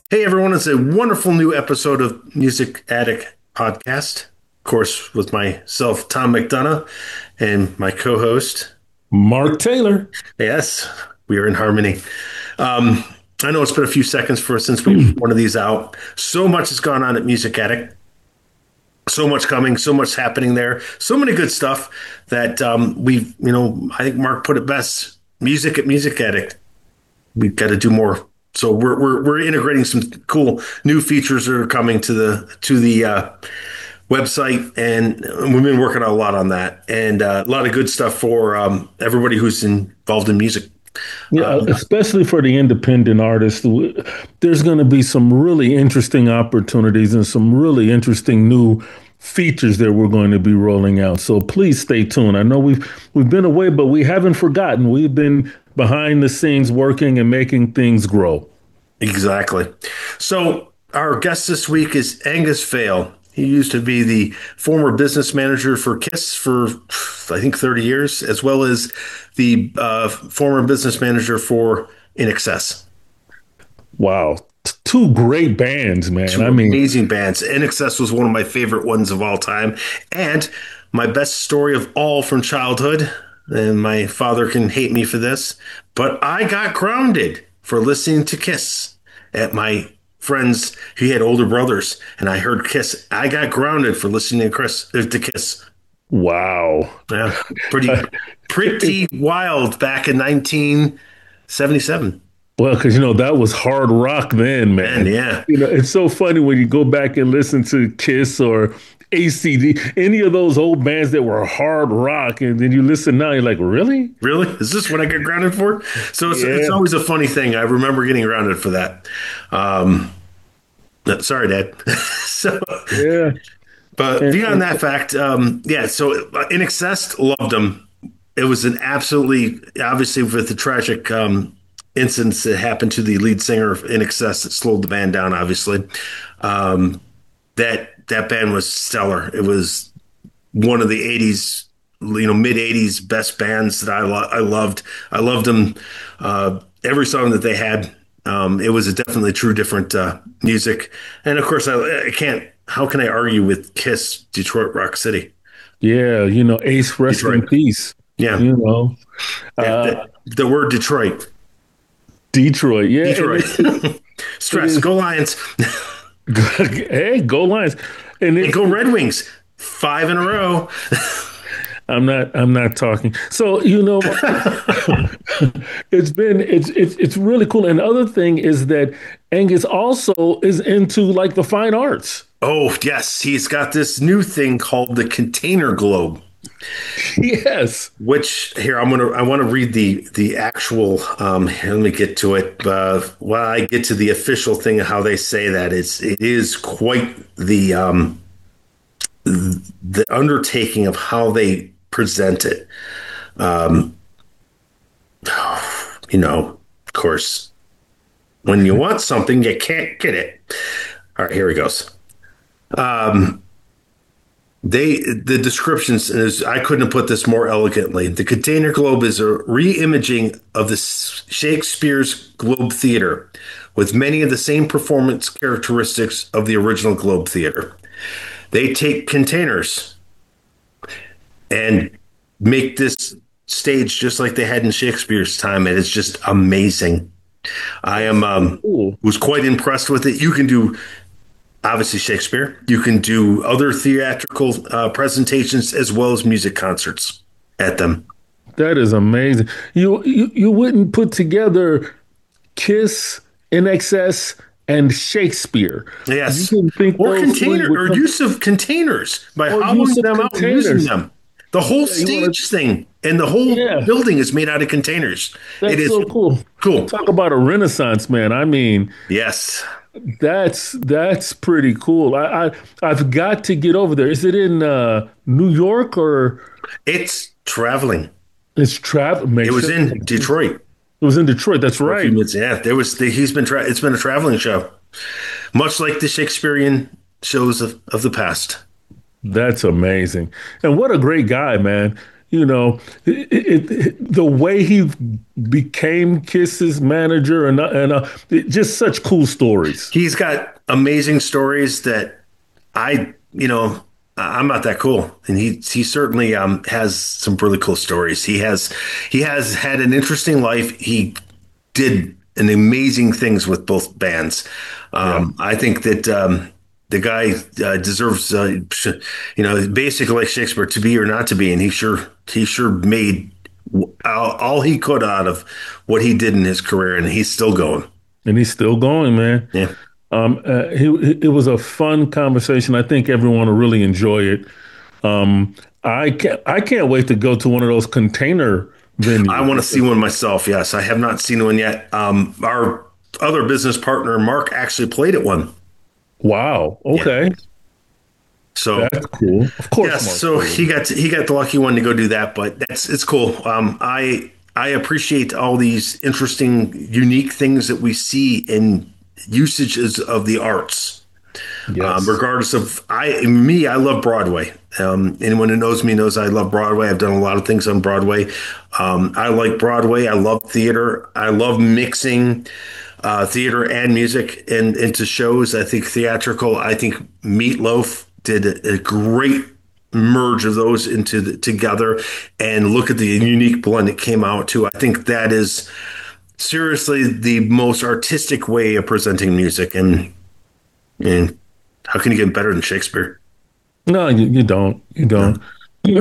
Hey everyone, it's a wonderful new episode of Music Addict Podcast. Of course, with myself, Tom McDonough, and my co-host. Mark Taylor. Yes, we are in harmony. Um, I know it's been a few seconds since we put one of these out. So much has gone on at Music Addict. So much coming, so much happening there. So many good stuff that I think Mark put it best. Music at Music Addict. We've got to do more. So we're integrating some cool new features that are coming to the website, and we've been working a lot on that, and a lot of good stuff for everybody who's involved in music. Yeah, especially for the independent artists, there's going to be some really interesting opportunities and some really interesting new features that we're going to be rolling out. So please stay tuned. I know we've been away, but we haven't forgotten. We've been behind the scenes working and making things grow. Exactly. So our guest this week is Angus Vale. He used to be the former business manager for Kiss for, I think, 30 years, as well as the former business manager for In Excess. Wow. Two great bands, man. Two I mean, amazing bands. In Excess was one of my favorite ones of all time, and my best story of all from childhood. And my father can hate me for this, but I got grounded for listening to Kiss at my friends. He had older brothers, and I heard Kiss. I got grounded for listening to Kiss. wow. Yeah, pretty wild back in 1977. Well, because that was hard rock then, And man. yeah, It's so funny when you go back and listen to Kiss or ACD, any of those old bands that were hard rock, and then you listen now, you're like, really? really? Is this what I get grounded for? So it's Yeah, always a funny thing. I remember getting grounded for that. Um, Sorry, Dad. So, yeah. but And, beyond that fact, yeah. So In Excess, loved them. It was an absolutely, obviously, with the tragic incidents that happened to the lead singer of In Excess that slowed the band down. Obviously, um, that band was stellar. It was one of the '80s, mid '80s best bands that I loved. I loved them. Every song that they had. It was a definitely true different music, and of course, I can't. How can I argue with Kiss, Detroit Rock City, yeah, Ace, rest in Detroit? peace. Yeah, You know, yeah. uh, The word Detroit, Detroit, yeah, and Detroit. it Stress. is. Go Lions. Hey, go Lions, and And go Red Wings. Five in a row. I'm not talking. So, it's really cool. And the other thing is that Angus also is into like the fine arts. Oh, yes. He's got this new thing called the Container Globe, Yes. which here I want to read the actual here, let me get to it. While I get to the official thing of how they say that, it is quite the undertaking of how they present it. Um, of course, when you want something, you can't get it. All right, here he goes. Um, the descriptions is I couldn't have put this more elegantly. The Container Globe is a re-imaging of the Shakespeare's Globe Theater, with many of the same performance characteristics of the original Globe Theater. They take containers and make this stage just like they had in Shakespeare's time, and it's just amazing. I am Cool. was quite impressed with it. You can do obviously Shakespeare. You can do other theatrical presentations as well as music concerts at them. That is amazing. You wouldn't put together Kiss, NXS, and Shakespeare. You Yes, can think or those three container would or come, use of containers by or hollowing use of them out and using containers. them. The whole Yeah, you want stage thing and the whole to, yeah. building is made out of containers. It That's is so cool. cool. Talk about a renaissance, man. I mean, Yes, that's pretty cool. I've got to get over there. Is it in New York or it's traveling. it's travel? It Make was sure in Detroit it was in Detroit. That's for a few right. minutes. Yeah, there was. He's been. It's been a traveling show, much like the Shakespearean shows of the past. That's amazing. And what a great guy, man. You know, the way he became Kiss's manager just such cool stories. He's got amazing stories that I'm not that cool, and he certainly has some really cool stories. He has had an interesting life. He did an amazing things with both bands. Yeah. I think that the guy deserves, basically like Shakespeare, to be or not to be, and he sure made all he could out of what he did in his career, and he's still going. And he's still going, man. Yeah. It was a fun conversation. I think everyone will really enjoy it. I can't wait to go to one of those container I want to venues. see one myself. Yes, I have not seen one yet. Our other business partner, Mark, actually played at one. Wow. Yeah. Okay. So That's cool. Of course, yes, Mark so Taylor. he got the lucky one to go do that, but it's cool. I appreciate all these interesting, unique things that we see in usages of the arts. Yes. Regardless of I love Broadway. Anyone who knows me knows I love Broadway. I've done a lot of things on Broadway. I like Broadway. I love theater. I love mixing theater and music into shows. I think theatrical. I think Meatloaf did a great merge of those together, and look at the unique blend it came out to. I think that is seriously the most artistic way of presenting music, and how can you get better than Shakespeare? No, you don't. You No. don't.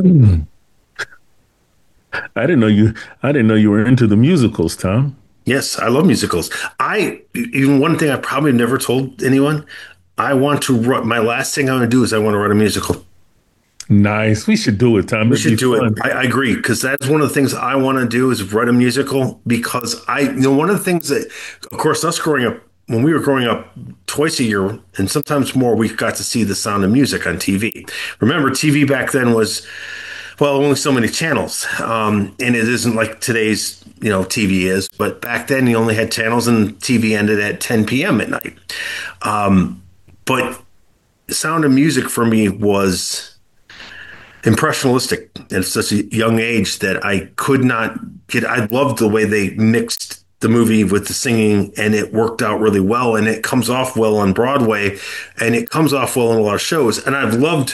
I didn't know you. I didn't know you were into the musicals, Tom. Yes, I love musicals. I even one thing I probably never told anyone. I want to write my last thing I want to do is I want to write a musical. Nice. We should do it, Tom. We It'd be should do it. fun. I agree because that's one of the things I want to do is write a musical because one of the things that, of course, us growing up when we were growing up twice a year and sometimes more, we got to see The Sound of Music on TV. Remember, TV back then was well, only so many channels, and it isn't like today's TV is. But back then, you only had channels, and TV ended at 10 p.m. at night. But The Sound of Music for me was impressionistic at such a young age that I could not get. I loved the way they mixed the movie with the singing, and it worked out really well. And it comes off well on Broadway, and it comes off well in a lot of shows. And I've loved.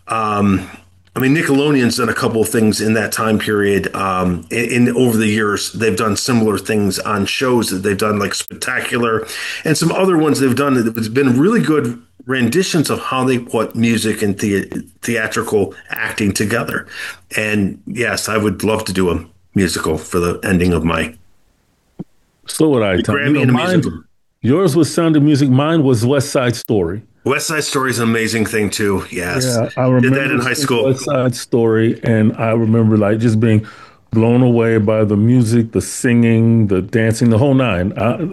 Nickelodeon's done a couple of things in that time period. In over the years, they've done similar things on shows that they've done, like Spectacular, and some other ones they've done. It's been really good renditions of how they put music and theatrical acting together. And yes, I would love to do a musical for the ending of my So would I, Tom. Grammy and a Mine. musical. Yours was Sound of Music. Mine was West Side Story. West Side Story is an amazing thing too. Yes, Yeah, I did that in remember high seeing school. West Side Story, and I remember like just being blown away by the music, the singing, the dancing, the whole nine.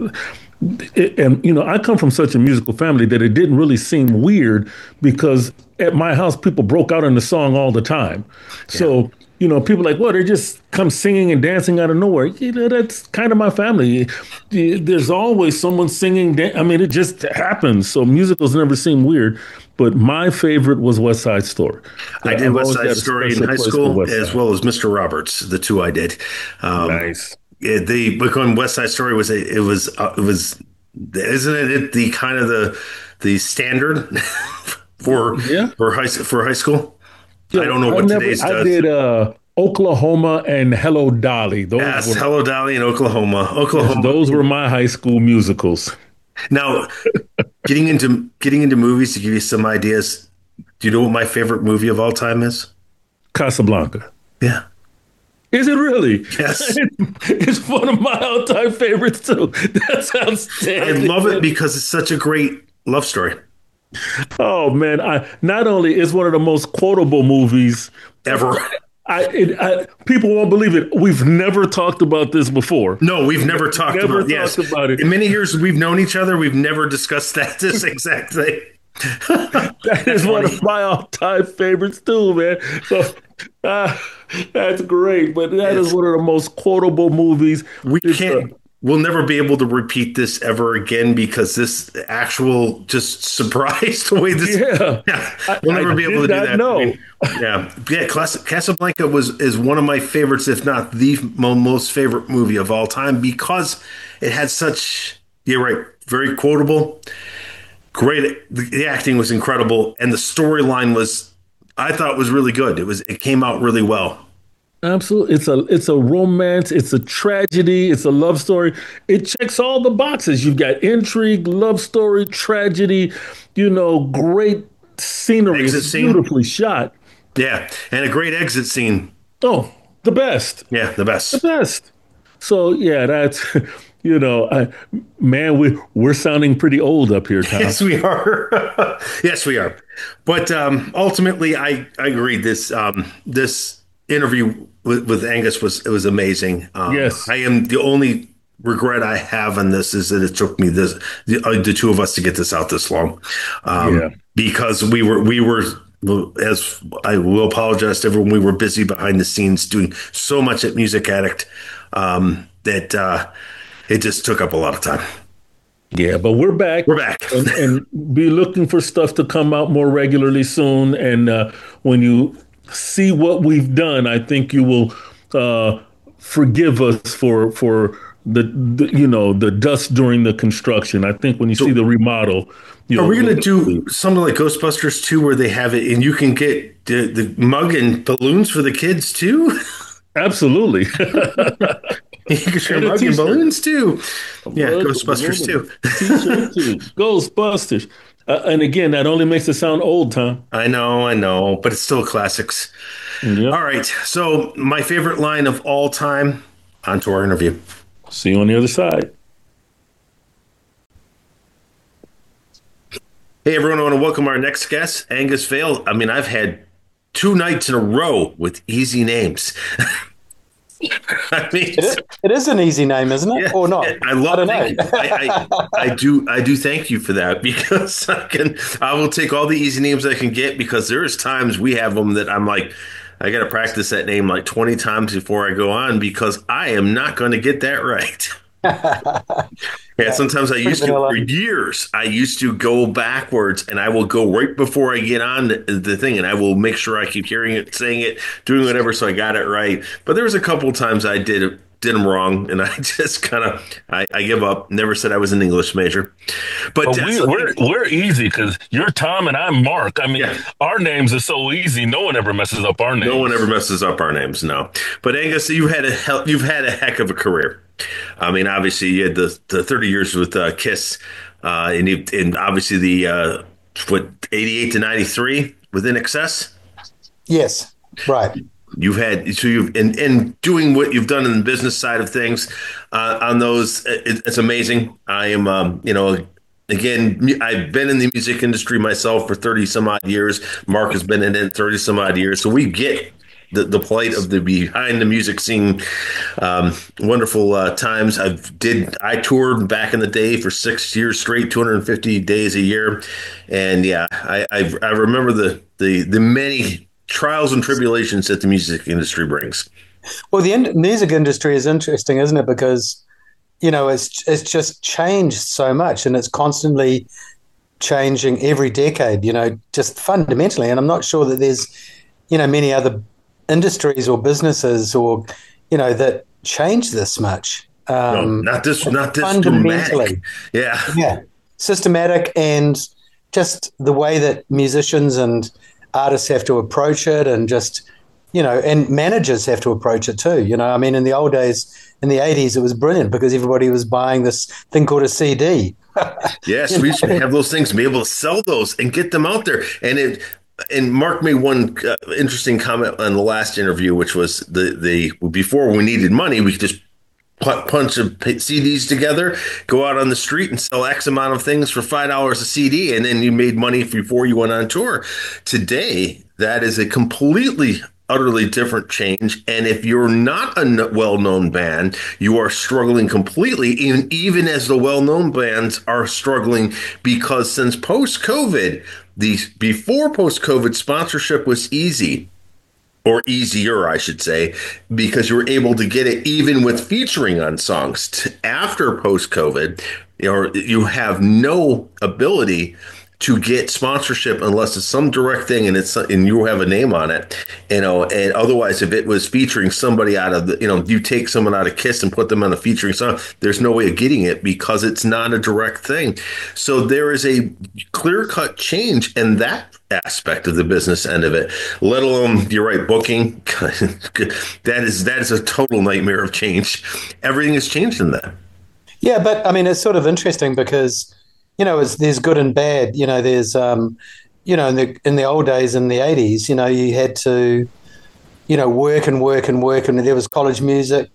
And I come from such a musical family that it didn't really seem weird because at my house people broke out in the song all the time. Yeah. So people like, well, they just come singing and dancing out of nowhere. That's kind of my family. There's always someone singing. It just happens. So musicals never seem weird. But my favorite was West Side Story. I did I've West always Side had a Story in special high place for school West as Side. well as Mr. Roberts. The two I did. Nice. The book on West Side Story it was isn't it the kind of the standard for Yeah. high school? I Yeah. don't know what today's I does. did Oklahoma and Hello Dolly. Yes, Hello Dolly in Oklahoma. Oklahoma. Those were my high school musicals. Now, getting into movies to give you some ideas. Do you know what my favorite movie of all time is? Casablanca. Yeah. Is it really? Yes. It's one of my all-time favorites too. That's I outstanding. love it because it's such a great love story Oh man, I not only is one of the most quotable movies. ever. People won't believe it. We've never talked about this before. No, we've never talked Never about yes. talked about it. In many years we've known each other, we've never discussed this exact thing. That That's is one funny. of my all-time favorites too, man. So uh, that's great. But that is It's- one of the most quotable movies. we It's, can't we'll never be able to repeat this ever again because this actual just surprise the way this. Yeah, Yeah, we'll never I be able to did do not that. I know. mean, yeah. Casablanca is one of my favorites, if not the most favorite movie of all time, because it had such. You're right, very quotable. Great, the acting was incredible, and the storyline was. I thought was really good. It came out really well. Absolutely. It's a romance, it's a tragedy, it's a love story. It checks all the boxes. You've got intrigue, love story, tragedy, great scenery. Exit It's scene, beautifully shot. yeah, and a great exit scene. Oh, the best. Yeah, the The best. best. So yeah, that's man, we're sounding pretty old up here, Tom. Yes, we are. Yes, we are. But ultimately, I agree. This interview with Angus was amazing. Yes. I am the only regret I have on this is that it took me the two of us to get this out this long, Yeah. because we were. As I will apologize to everyone, we were busy behind the scenes doing so much at Music Addict that it just took up a lot of time. Yeah, but we're back We're back. and be looking for stuff to come out more regularly soon. And when you see what we've done, I think you will forgive us for the dust during the construction. I think when you see the remodel, Are we going to you'll do something like Ghostbusters 2 where they have it and you can get the mug and balloons for the kids too? absolutely. You can share And a mug and t-shirt. balloons too. Yeah, Mug, Ghostbusters balloon, 2. t-shirt too. Ghostbusters. And again, that only makes it sound old, Tom. I know, but it's still classics. Yep. All right. So, my favorite line of all time, on to our interview. See you on the other side. Hey, everyone, I want to welcome our next guest, Angus Vale. I mean, I've had 2 nights in a row with easy names. I mean, It is an easy name, isn't it? yeah, Or not? I love. I don't Thank you. know. I do thank you for that because I will take all the easy names I can get because there's times we have them that I'm like, I got to practice that name like 20 times before I go on because I am not going to get that right. Yeah, Yeah, sometimes I pretty used to, vanilla. for years, I used to go backwards and I will go right before I get on the thing and I will make sure I keep hearing it, saying it, doing whatever so I got it right. But there was a couple of times I did them wrong and I just kind of, I give up. Never said I was an English major. But But we're easy because you're Tom and I'm Mark. I mean, yeah, our names are so easy. No one ever messes up our no one ever names. messes up our names, no. But Angus, you've had a heck of a career. I mean, obviously you had the 30 years with Kiss, and obviously the what 88 to 93 within Excess. Yes, right. You've had so you've in doing what you've done in the business side of things on those. It's amazing. I am, again, I've been in the music industry myself for 30 some odd years. Mark has been in it 30 some odd years. So we get the plight of the behind the music scene. Wonderful times. I toured back in the day for 6 years straight, 250 days a year. And yeah, I remember the many trials and tribulations that the music industry brings. Well, music industry is interesting, isn't it? Because it's just changed so much, and it's constantly changing every decade. Just fundamentally. And I'm not sure that there's many other industries or businesses or that change this much. No, not this Fundamentally, dramatic. Yeah. yeah, systematic, and just the way that musicians and artists have to approach it, and just and managers have to approach it too. I mean, in the old days, in the 80s, it was brilliant because everybody was buying this thing called a CD. Yes, we should have those things, be able to sell those and get them out there. And Mark made one interesting comment on the last interview, which was the before we needed money, we could just punch of CDs together, go out on the street and sell X amount of things for $5 a CD, and then you made money before you went on tour. Today, that is a completely utterly different change. And if you're not a well-known band, you are struggling completely, even as the well-known bands are struggling because since post-COVID, before post-COVID sponsorship was easy. or easier, I should say, because you were able to get it even with featuring on songs. After post-COVID, you have no ability to get sponsorship unless it's some direct thing and you have a name on it, and otherwise if it was featuring somebody out of the, you take someone out of Kiss and put them on a featuring song, there's no way of getting it because it's not a direct thing. So there is a clear-cut change in that aspect of the business end of it, let alone, you're right, booking. that is a total nightmare of change. Everything has changed in that. Yeah, but I mean, it's sort of interesting because there's good and bad. There's in the old days in the 80s, you had to work and work and work, and there was college music,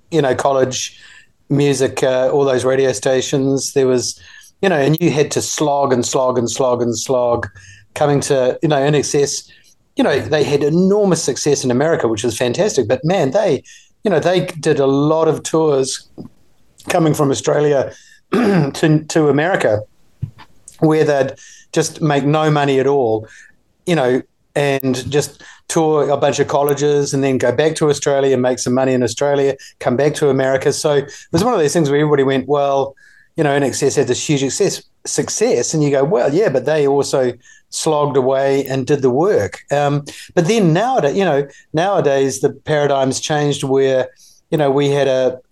all those radio stations. There was, and you had to slog and slog and slog and slog, coming to INXS. They had enormous success in America, which was fantastic. But man, they did a lot of tours coming from Australia to America, where they'd just make no money at all, and just tour a bunch of colleges and then go back to Australia and make some money in Australia, come back to America. So it was one of those things where everybody went, well, INXS had this huge success, and you go, well, yeah, but they also slogged away and did the work. But then nowadays the paradigm's changed where, we had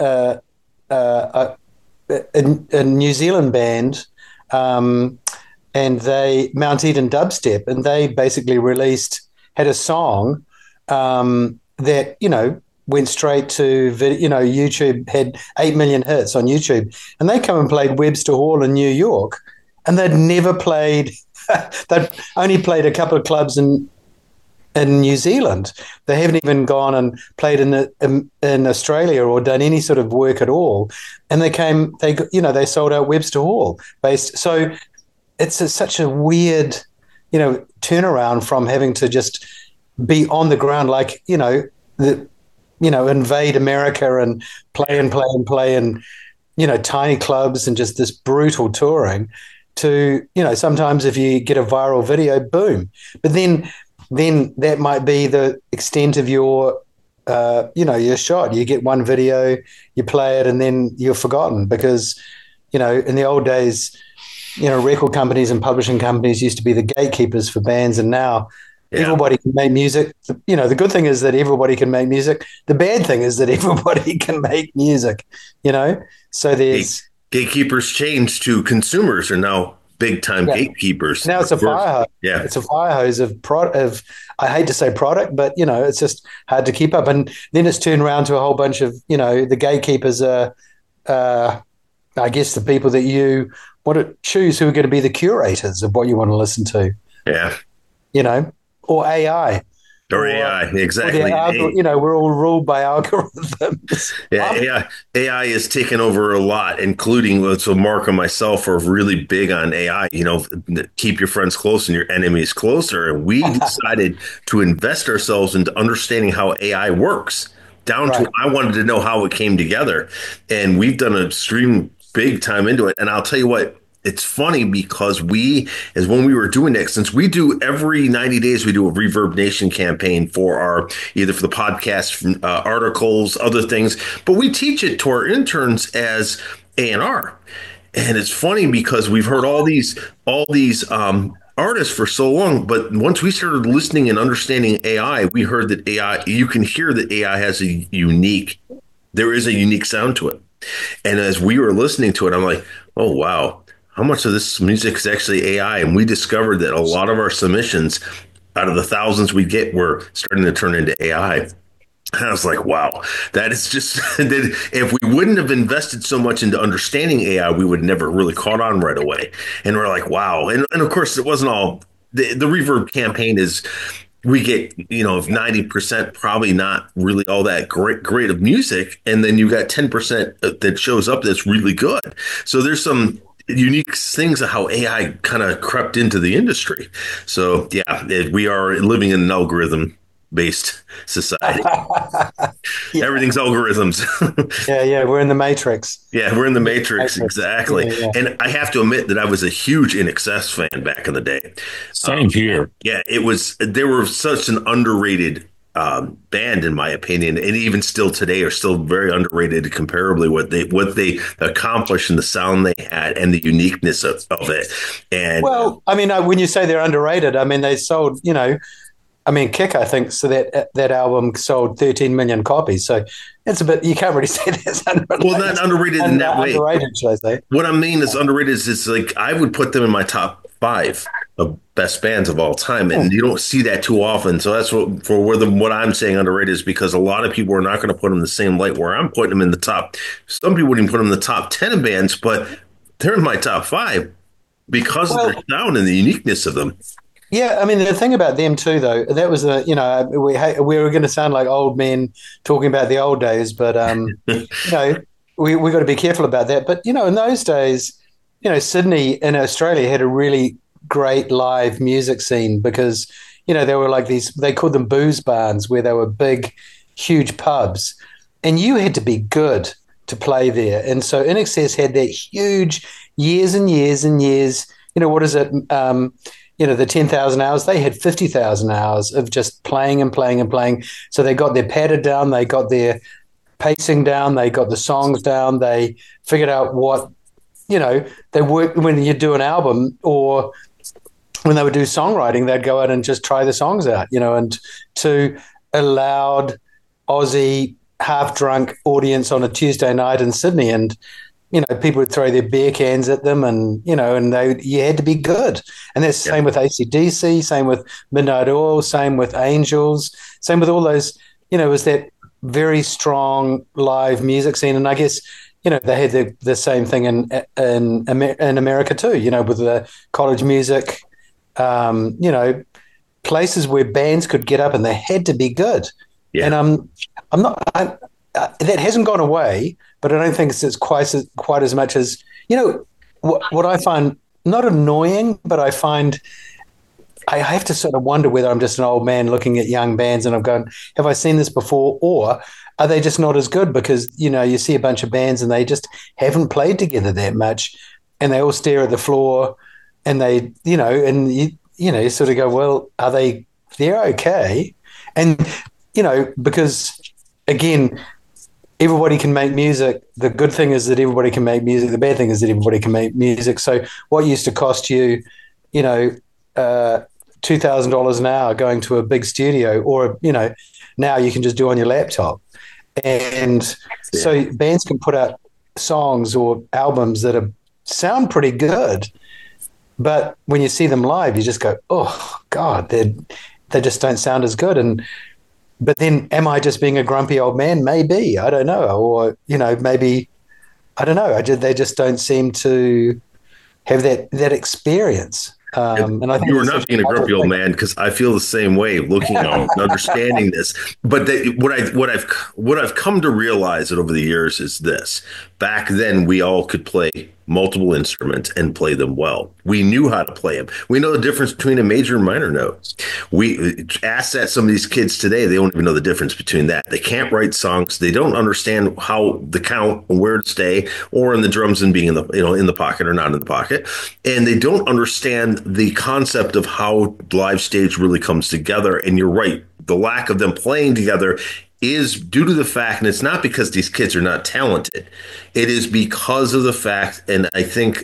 a New Zealand band, and they Mount Eden Dubstep, and they basically had a song that went straight to YouTube, had 8 million hits on YouTube, and they come and played Webster Hall in New York, and they'd never played. They'd only played a couple of clubs in New Zealand. They haven't even gone and played in Australia or done any sort of work at all. And they sold out Webster Hall based. So it's such a weird, turnaround from having to just be on the ground, like, invade America and play and play and play and, tiny clubs and just this brutal touring to, sometimes if you get a viral video, boom. But then that might be the extent of your shot. You get one video, you play it, and then you're forgotten because, in the old days, record companies and publishing companies used to be the gatekeepers for bands, and now everybody can make music. The good thing is that everybody can make music. The bad thing is that everybody can make music, So there's... Gatekeepers change to consumers are now big-time gatekeepers. Now it's a fire hose. Yeah. It's a fire hose of I hate to say product, but, it's just hard to keep up. And then it's turned around to a whole bunch of, the gatekeepers are, I guess, the people that you want to choose who are going to be the curators of what you want to listen to. Yeah. Or AI. Or AI, exactly. We're all ruled by algorithms. Yeah, AI is taking over a lot, including, so Mark and myself are really big on AI, keep your friends close and your enemies closer. And we decided to invest ourselves into understanding how AI works, down to, I wanted to know how it came together. And we've done an extreme big time into it. And I'll tell you what, it's funny because when we were doing that, since we do every 90 days, we do a Reverb Nation campaign for either for the podcast, articles, other things, but we teach it to our interns as A&R. And it's funny because we've heard all these artists for so long, but once we started listening and understanding AI, we heard that AI, you can hear that AI has there is a unique sound to it. And as we were listening to it, I'm like, oh, wow. How much of this music is actually AI? And we discovered that a lot of our submissions, out of the thousands we get, were starting to turn into AI. And I was like, wow, that is just, if we wouldn't have invested so much into understanding AI, we would never really caught on right away. And we're like, wow. And of course, it wasn't all, the Reverb campaign is, we get, 90% probably not really all that great of music. And then you got 10% that shows up that's really good. So there's some unique things of how AI kind of crept into the industry. So we are living in an algorithm-based society. Everything's algorithms. We're in the matrix. Yeah, we're in the matrix, exactly. Yeah. And I have to admit that I was a huge INXS fan back in the day. Same here. Yeah, they were such an underrated band, in my opinion, and even still today are still very underrated comparably what they accomplished and the sound they had and the uniqueness of it. And Well, I mean, when you say they're underrated, I mean, they sold, I mean, Kick, I think, so that album sold 13 million copies. So it's a bit, you can't really say that's underrated. Well, not underrated in that way. Underrated, should I say. What I mean is underrated is like I would put them in my top 5 of best bands of all time, and you don't see that too often. So that's what I'm saying underrated is because a lot of people are not going to put them in the same light where I'm putting them in the top. Some people wouldn't even put them in the top 10 of bands, but they're in my top 5 because of their sound and the uniqueness of them. Yeah, I mean, the thing about them too, though, that was we were going to sound like old men talking about the old days, but we got to be careful about that. But in those days, Sydney in Australia had a really great live music scene because they were like they called them booze barns, where they were big, huge pubs, and you had to be good to play there. And so INXS had that huge years and years and years. What is it? The 10,000 hours, they had 50,000 hours of just playing and playing and playing. So they got their patter down, they got their pacing down, they got the songs down, they figured out what, they work when you do an album or when they would do songwriting, they'd go out and just try the songs out, and to a loud Aussie half-drunk audience on a Tuesday night in Sydney. And people would throw their beer cans at them, and you had to be good. And that's the same with AC/DC, same with Midnight Oil, same with Angels, same with all those. It was that very strong live music scene. And I guess they had the same thing in America too. With the college music, places where bands could get up and they had to be good. Yeah. And I'm not. That hasn't gone away, but I don't think it's quite as much as what I find not annoying, but I find I have to sort of wonder whether I'm just an old man looking at young bands and I'm going, have I seen this before, or are they just not as good? Because you see a bunch of bands and they just haven't played together that much, and they all stare at the floor, and they you sort of go, well, are they? They're okay, and because again, everybody can make music. The good thing is that everybody can make music. The bad thing is that everybody can make music. So what used to cost you, $2,000 an hour going to a big studio, or, now you can just do on your laptop. And so bands can put out songs or albums that sound pretty good, but when you see them live, you just go, oh, God, they just don't sound as good. But then, am I just being a grumpy old man? Maybe, I don't know. Or, maybe, I don't know. They just don't seem to have that experience. And I think you were not being a grumpy old man, because I feel the same way looking at and understanding this. But what I've come to realize over the years is this: back then, we all could play multiple instruments and play them well. We knew how to play them. We know the difference between a major and minor note. We ask that some of these kids today, they don't even know the difference between that. They can't write songs. They don't understand how the count and where to stay, or in the drums and being in the pocket or not in the pocket. And they don't understand the concept of how live stage really comes together. And you're right. The lack of them playing together is due to the fact, and it's not because these kids are not talented. It is because of the fact, and I think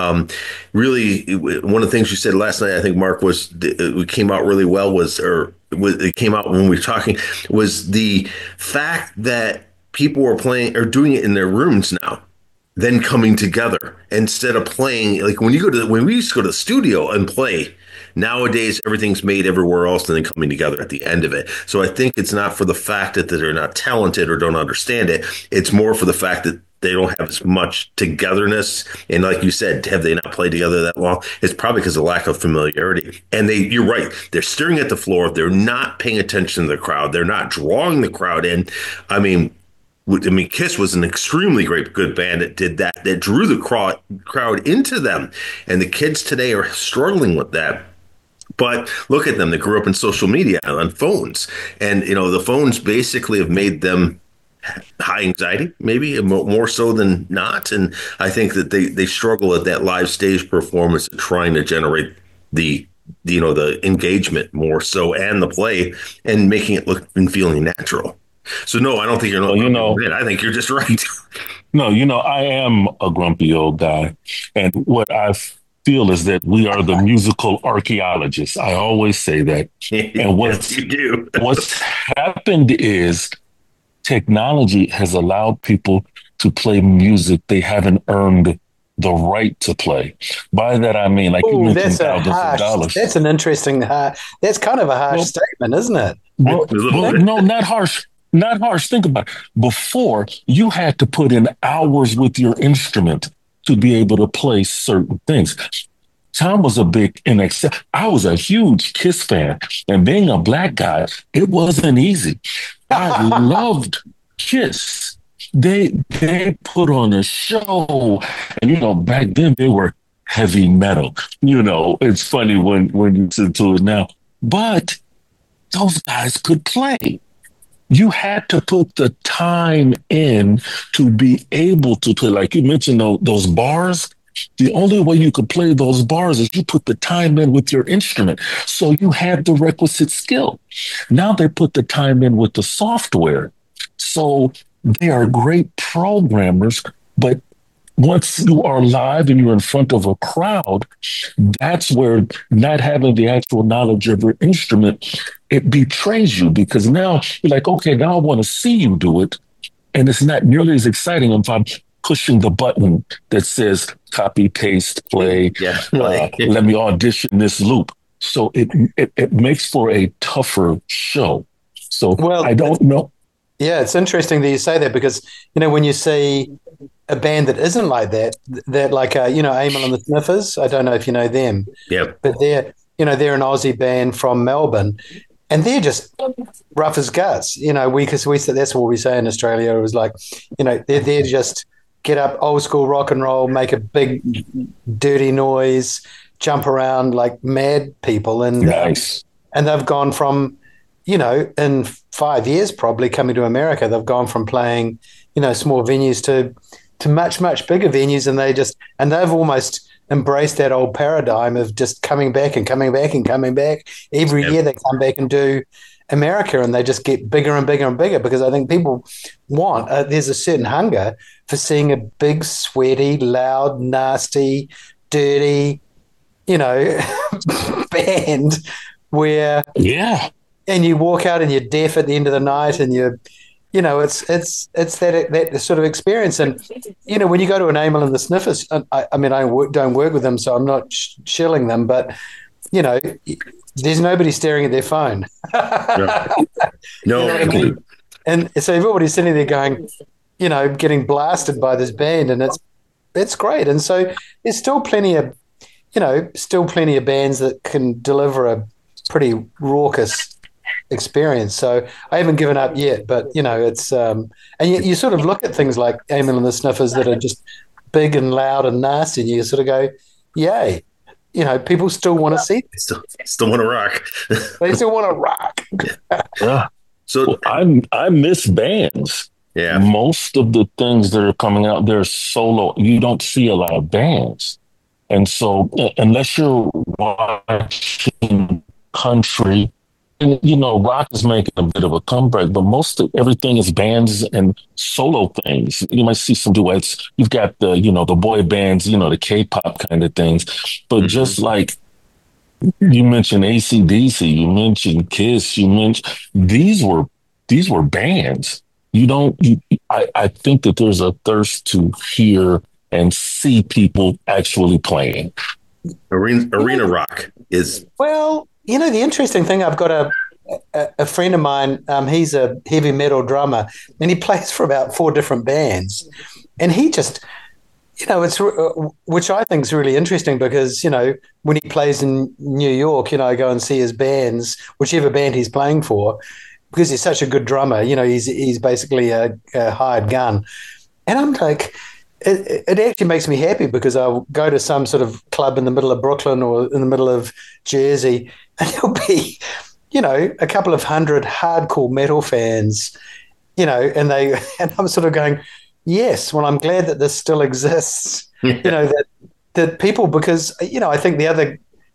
really one of the things you said last night, I think, Mark, it came out really well it came out when we were talking, was the fact that people were playing or doing it in their rooms now, then coming together instead of playing like when we used to go to the studio and play. Nowadays, everything's made everywhere else and then coming together at the end of it. So I think it's not for the fact that they're not talented or don't understand it. It's more for the fact that they don't have as much togetherness. And like you said, have they not played together that long? It's probably because of lack of familiarity. And you're right. They're staring at the floor. They're not paying attention to the crowd. They're not drawing the crowd in. I mean, Kiss was an extremely good band that did that drew the crowd into them. And the kids today are struggling with that. But look at them. They grew up in social media on phones. And, the phones basically have made them high anxiety, maybe more so than not. And I think that they struggle at that live stage performance of trying to generate the the engagement more so and the play and making it look and feeling natural. So no, I don't think you're not. I think you're just right. No, I am a grumpy old guy. And what I feel is that we are the musical archaeologists. I always say that. And yes, you do. What's happened is technology has allowed people to play music they haven't earned the right to play. By that, I mean, like you mentioned, thousands of dollars. That's an interesting, that's kind of a harsh statement, isn't it? Well, no, not harsh. Not harsh. Think about it. Before, you had to put in hours with your instrument to be able to play certain things. Tom was a big I was a huge Kiss fan, and being a black guy, it wasn't easy. I loved Kiss. They put on a show, and back then they were heavy metal. It's funny when you listen to it now, but those guys could play. You had to put the time in to be able to play. Like you mentioned, those bars. The only way you could play those bars is you put the time in with your instrument. So you had the requisite skill. Now they put the time in with the software. So they are great programmers, but once you are live and you're in front of a crowd, that's where not having the actual knowledge of your instrument, it betrays you, because now you're like, okay, now I want to see you do it. And it's not nearly as exciting if I'm pushing the button that says copy, paste, play. Yeah, let me audition this loop. So it makes for a tougher show. So I don't know. Yeah, it's interesting that you say that, because, when you see a band that isn't like that like, Amyl and the Sniffers, I don't know if you know them. Yeah. But they're an Aussie band from Melbourne, and they're just rough as guts. Because we said that's what we say in Australia. It was like, they're just get up, old school rock and roll, make a big dirty noise, jump around like mad people. And nice. And they've gone from, in 5 years probably coming to America, they've gone from playing, small venues to much, much bigger venues. And they've almost embraced that old paradigm of just coming back and coming back and coming back. Every year they come back and do America, and they just get bigger and bigger and bigger, because I think people want, there's a certain hunger for seeing a big, sweaty, loud, nasty, dirty, band where, and you walk out and you're deaf at the end of the night, and it's that sort of experience. And when you go to an Amyl and the Sniffers, I don't work with them, so I'm not shilling them, but there's nobody staring at their phone. No. I mean? And so everybody's sitting there going, getting blasted by this band, and it's great. And so there's still plenty of bands that can deliver a pretty raucous experience. So I haven't given up yet, but it's and you sort of look at things like Amyl and the Sniffers that are just big and loud and nasty, and you sort of go, yay. People still want to see this. Still want to rock. They still want to rock. Yeah. So I miss bands. Yeah. Most of the things that are coming out, they're solo. You don't see a lot of bands. And so unless you're watching country, and, rock is making a bit of a comeback, but most of everything is bands and solo things. You might see some duets. You've got the boy bands, the K-pop kind of things. But just like you mentioned AC/DC, you mentioned Kiss, these were bands. I think that there's a thirst to hear and see people actually playing. Arena rock is... Well, the interesting thing, I've got a friend of mine, he's a heavy metal drummer, and he plays for about 4 different bands. And he just, it's which I think is really interesting, because, when he plays in New York, I go and see his bands, whichever band he's playing for, because he's such a good drummer. He's basically a hired gun. And I'm like... It actually makes me happy, because I'll go to some sort of club in the middle of Brooklyn or in the middle of Jersey, and there'll be, a couple of hundred hardcore metal fans, and I'm sort of going, yes, well, I'm glad that this still exists, that people, because, I think the other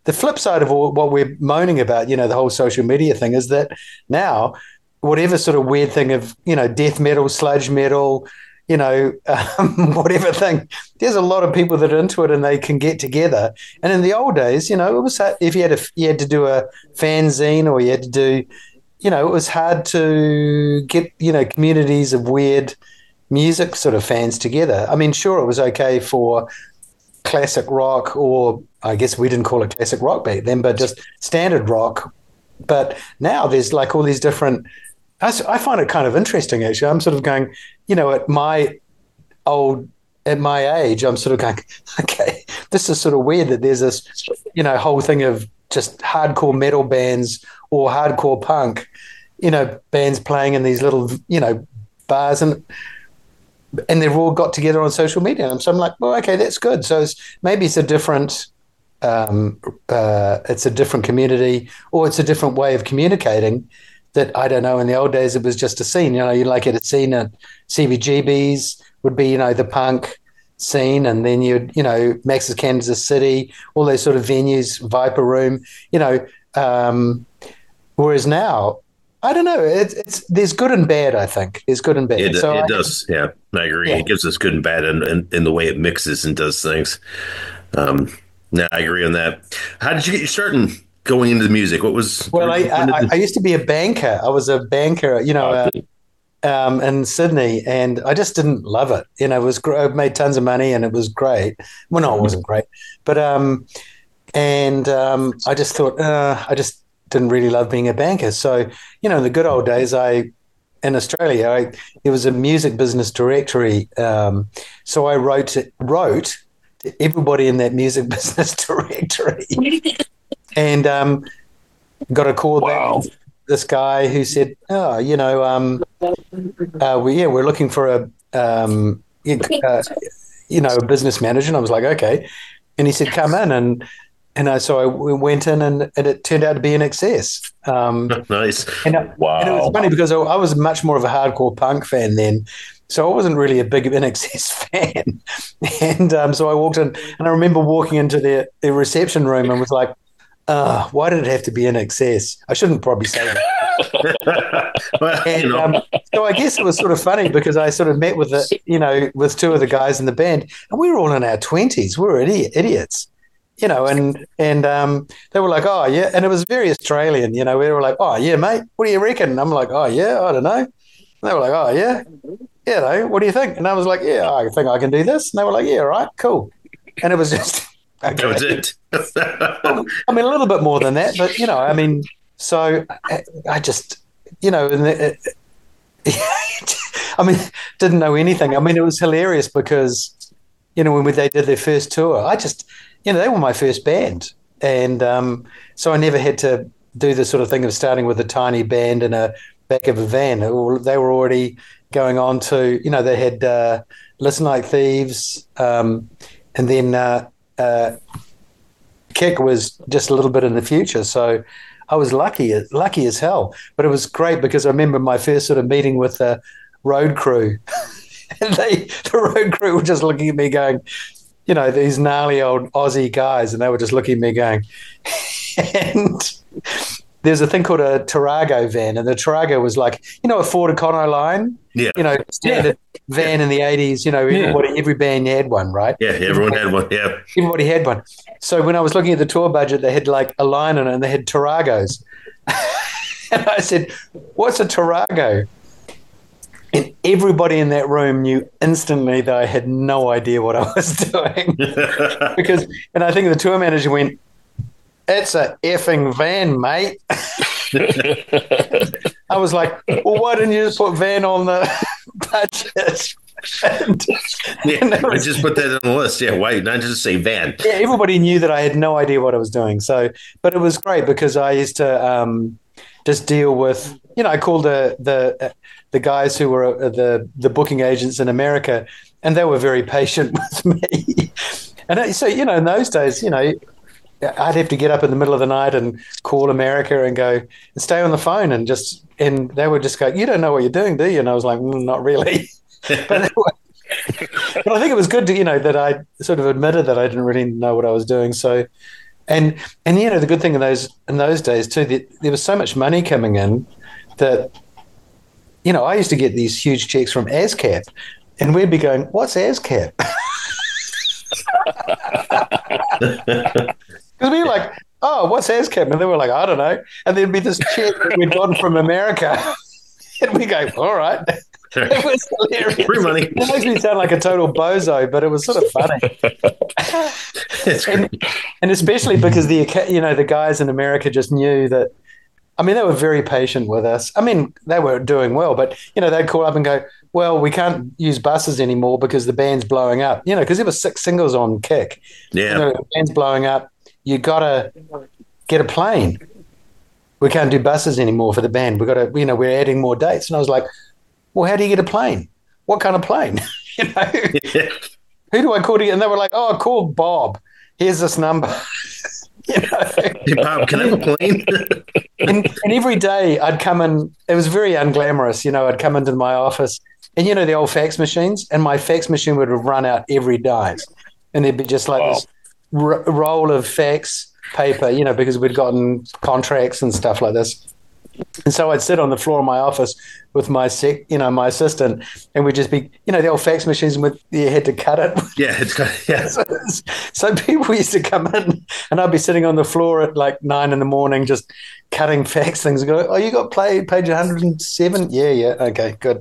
the flip side of all what we're moaning about, the whole social media thing, is that now whatever sort of weird thing of, death metal, sludge metal, whatever thing, there's a lot of people that are into it and they can get together. And in the old days, it was, if you had to do a fanzine, or you had to do, it was hard to get, communities of weird music sort of fans together. I mean, sure, it was okay for classic rock, or I guess we didn't call it classic rock back then, but just standard rock. But now there's like all these different, I find it kind of interesting, actually. I'm sort of going, at my age, I'm sort of going, okay, this is sort of weird that there's this, whole thing of just hardcore metal bands or hardcore punk, bands playing in these little, bars, and they've all got together on social media. And so I'm like, well, okay, that's good. So maybe it's a different, community, or it's a different way of communicating. That, I don't know, in the old days it was just a scene. You like at a scene at CBGB's would be, the punk scene, and then you'd, Max's Kansas City, all those sort of venues, Viper Room, whereas now, I don't know, it's there's good and bad, I think. There's good and bad. It does, yeah. I agree. Yeah. It gives us good and bad in the way it mixes and does things. I agree on that. How did you get your start in going into the music? What was? Well, I used to be a banker. I was a banker, in Sydney, and I just didn't love it. It was I made tons of money, and it was great. Well, no, it wasn't great, but I just thought I just didn't really love being a banker. So, in the good old days, in Australia, there was a music business directory. So I wrote to everybody in that music business directory. And got a call back. This guy who said, "Oh, we're looking for a business manager." And I was like, "Okay." And he said, "Come in." So I went in, and it turned out to be INXS. Nice. Wow. And it was funny because I was much more of a hardcore punk fan then. So I wasn't really a big INXS fan. And so I walked in, and I remember walking into the reception room and was like, why did it have to be INXS? I shouldn't probably say that. Well, so I guess it was sort of funny because I sort of met with with two of the guys in the band, and we were all in our 20s. We were idiots, and they were like, "Oh yeah," and it was very Australian. We were like, "Oh yeah, mate, what do you reckon?" And I'm like, "Oh yeah, I don't know." And they were like, "Oh yeah, what do you think?" And I was like, "Yeah, I think I can do this." And they were like, "Yeah, all right, cool." And it was just. Okay. That was it. I mean, a little bit more than that, but so I just, didn't know anything. I mean, it was hilarious because, when they did their first tour, they were my first band, and so I never had to do the sort of thing of starting with a tiny band in a back of a van. They were already going on to, they had Listen Like Thieves, and then. Kick was just a little bit in the future, so I was lucky as hell. But it was great because I remember my first sort of meeting with the road crew, and the road crew were just looking at me going, these gnarly old Aussie guys, and they were just looking at me going, and there's a thing called a Tarago van, and the Tarago was like, a Ford Econoline, standard van in the 80s, every band had one, right? Yeah, everyone had one, yeah. Everybody had one. So when I was looking at the tour budget, they had like a line on it, and they had Taragos. And I said, "What's a Tarago?" And everybody in that room knew instantly that I had no idea what I was doing. And I think the tour manager went, "It's a effing van, mate." I was like, "Well, why didn't you just put van on the budget?" I just put that on the list. Yeah, why not just say van? Yeah, everybody knew that I had no idea what I was doing. So, but it was great because I used to just deal with, I called the guys who were the booking agents in America, and they were very patient with me. And so, in those days, I'd have to get up in the middle of the night and call America and go and stay on the phone and they would just go, "You don't know what you're doing, do you?" And I was like, "Not really." But I think it was good to, that I sort of admitted that I didn't really know what I was doing. So And the good thing in those days too, there was so much money coming in that I used to get these huge checks from ASCAP, and we'd be going, "What's ASCAP?" Because we were like, "Oh, what's ASCAP?" And they were like, "I don't know." And there'd be this check that we'd gotten from America, and we go, "All right." It was hilarious. Free money. It makes me sound like a total bozo, but it was sort of funny. and especially because the guys in America just knew that. I mean, they were very patient with us. I mean, they were doing well, but they'd call up and go, "Well, we can't use buses anymore because the band's blowing up." Because there were 6 singles on Kick. Yeah, the band's blowing up. You got to get a plane. We can't do buses anymore for the band. We got to, we're adding more dates. And I was like, "Well, how do you get a plane? What kind of plane? Yeah. Who do I call to get?" And they were like, "Oh, call Bob. Here's this number." Hey, Bob, can I have a plane? and every day I'd come in, it was very unglamorous. I'd come into my office and, the old fax machines, and my fax machine would have run out every day. And there'd be just like this roll of fax paper, because we'd gotten contracts and stuff like this. And so I'd sit on the floor of my office with my my assistant, and we'd just be, the old fax machines with you had to cut it. Yeah, it's got, yeah. So people used to come in, and I'd be sitting on the floor at like 9 a.m, just cutting fax things. And go, "Oh, you got page 107? Yeah, okay, good."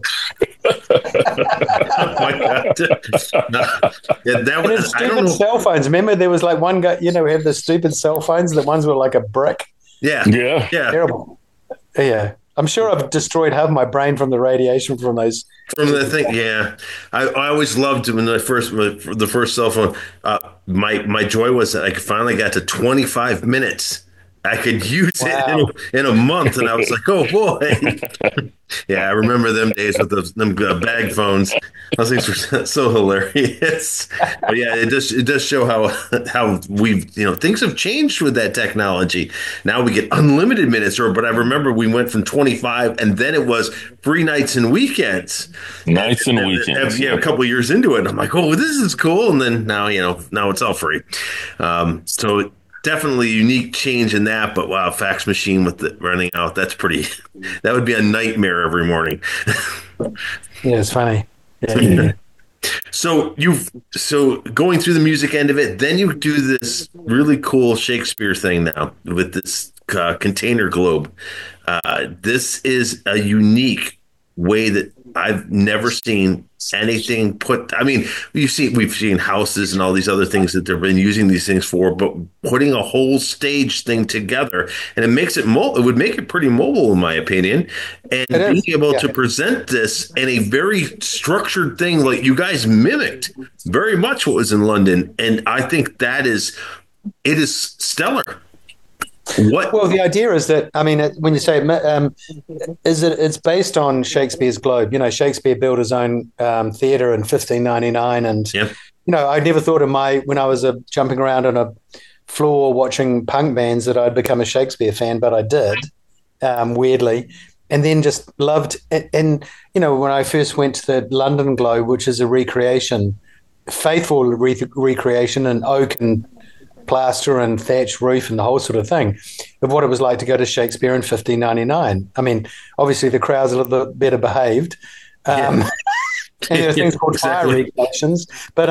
Oh my God! No. Yeah, that was stupid cell phones. Remember, there was like one guy. We had the stupid cell phones. The ones were like a brick. Yeah. Terrible. Yeah, I'm sure I've destroyed half my brain from the radiation from those. From the thing, yeah. I always loved when the first cell phone. My joy was that I finally got to 25 minutes. I could use it in a month, and I was like, "Oh boy!" Yeah, I remember them days with them bag phones. Those things were so hilarious. But yeah, it does show how we've things have changed with that technology. Now we get unlimited minutes, but I remember we went from 25, and then it was free nights and weekends. Nights and weekends. Yeah, a couple of years into it, I'm like, "Oh, this is cool," and then now it's all free. So. Definitely a unique change in that, but wow, fax machine with it running out, that would be a nightmare every morning. Yeah, it's funny. Yeah. So going through the music end of it, then you do this really cool Shakespeare thing now with this container globe. This is a unique way that I've never seen anything put. I mean, we've seen houses and all these other things that they've been using these things for, but putting a whole stage thing together, and it would make it pretty mobile, in my opinion, and being able to present this in a very structured thing, like you guys mimicked very much what was in London, and I think it is stellar. Well, the idea is that, I mean, when you say it's based on Shakespeare's Globe. Shakespeare built his own theatre in 1599, and I never thought when I was jumping around on a floor watching punk bands that I'd become a Shakespeare fan, but I did, weirdly, and then just loved it. And when I first went to the London Globe, which is a faithful recreation in oak and plaster and thatch roof and the whole sort of thing of what it was like to go to Shakespeare in 1599. I mean, obviously the crowd's a little bit better behaved. And there are things called fire regulations, but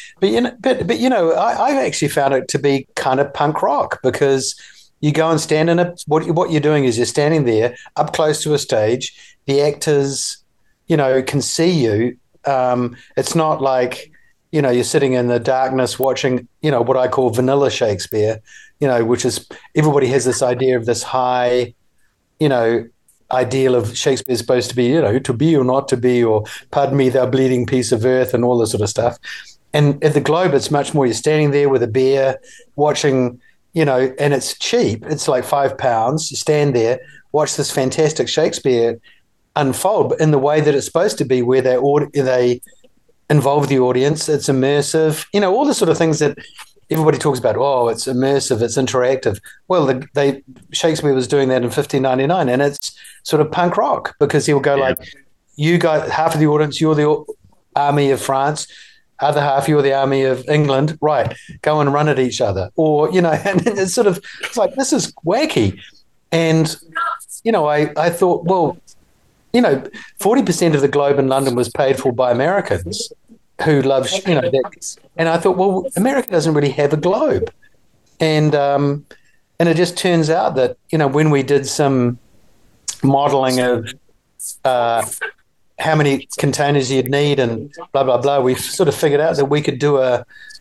I've actually found it to be kind of punk rock, because you go and stand in what you're doing is you're standing there up close to a stage. The actors, can see you. It's not like, you're sitting in the darkness watching, what I call vanilla Shakespeare, which is everybody has this idea of this high, ideal of Shakespeare supposed to be, to be or not to be, or pardon me, thou bleeding piece of earth, and all this sort of stuff. And at the Globe, it's much more, you're standing there with a beer watching, and it's cheap. It's like £5. You stand there, watch this fantastic Shakespeare unfold, but in the way that it's supposed to be, where they involve the audience, it's immersive, all the sort of things that everybody talks about. Oh, it's immersive, it's interactive. Well, Shakespeare was doing that in 1599, and it's sort of punk rock, because he'll go like, you got half of the audience, you're the army of France, other half, you're the army of England, right? Go and run at each other, or and it's like this is wacky, and I thought, well, 40% of the Globe in London was paid for by Americans who love that, and I thought, well, America doesn't really have a Globe, and it just turns out that when we did some modeling of how many containers you'd need and blah blah blah, we sort of figured out that we could do a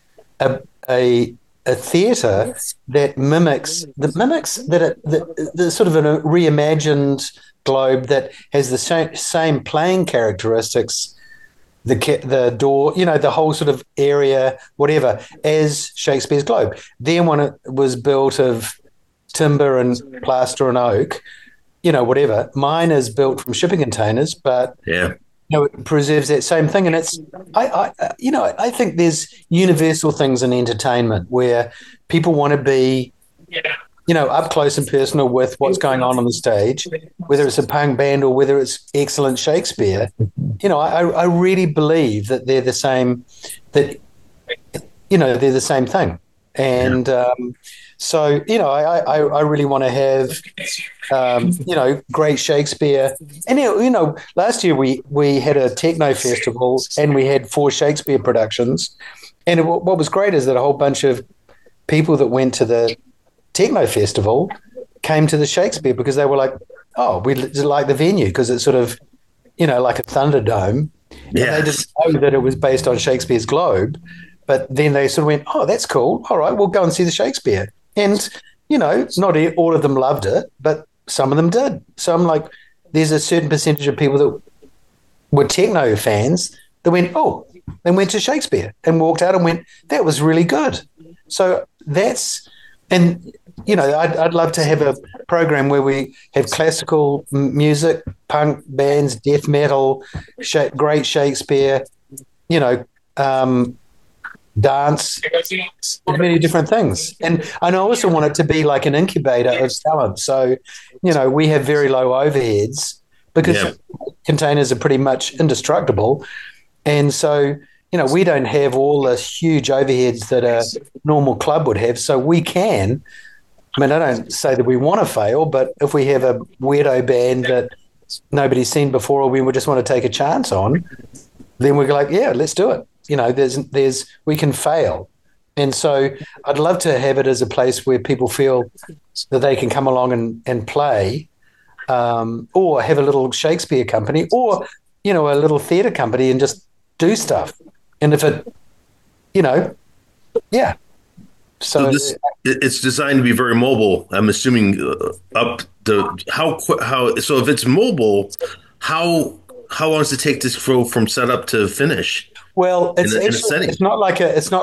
theatre that mimics the sort of a reimagined Globe that has the same playing characteristics, the door, the whole sort of area, whatever, as Shakespeare's Globe. Then when it was built of timber and plaster and oak, whatever. Mine is built from shipping containers, but it preserves that same thing. And it's, I think there's universal things in entertainment where people want to be, up close and personal with what's going on the stage, whether it's a punk band or whether it's excellent Shakespeare. I really believe that they're the same. That they're the same thing, and. So, I really want to have, great Shakespeare. And, last year we had a techno festival and we had 4 Shakespeare productions. And what was great is that a whole bunch of people that went to the techno festival came to the Shakespeare because they were like, oh, we like the venue because it's sort of, like a Thunderdome. Yeah. And they didn't know that it was based on Shakespeare's Globe. But then they sort of went, oh, that's cool. All right, we'll go and see the Shakespeare. And, not all of them loved it, but some of them did. So I'm like, there's a certain percentage of people that were techno fans that went, oh, and went to Shakespeare and walked out and went, that was really good. So that's, and, I'd love to have a program where we have classical music, punk bands, death metal, great Shakespeare, dance, many different things. And I also want it to be like an incubator of talent. So, we have very low overheads because containers are pretty much indestructible. And so, we don't have all the huge overheads that a normal club would have. So we can, I don't say that we want to fail, but if we have a weirdo band that nobody's seen before or we just want to take a chance on, then we're like, yeah, let's do it. We can fail. And so I'd love to have it as a place where people feel that they can come along and play, or have a little Shakespeare company or, a little theatre company and just do stuff. And if it, yeah. So it's designed to be very mobile. I'm assuming so if it's mobile, how long does it take to go from setup to finish? Well, it's not like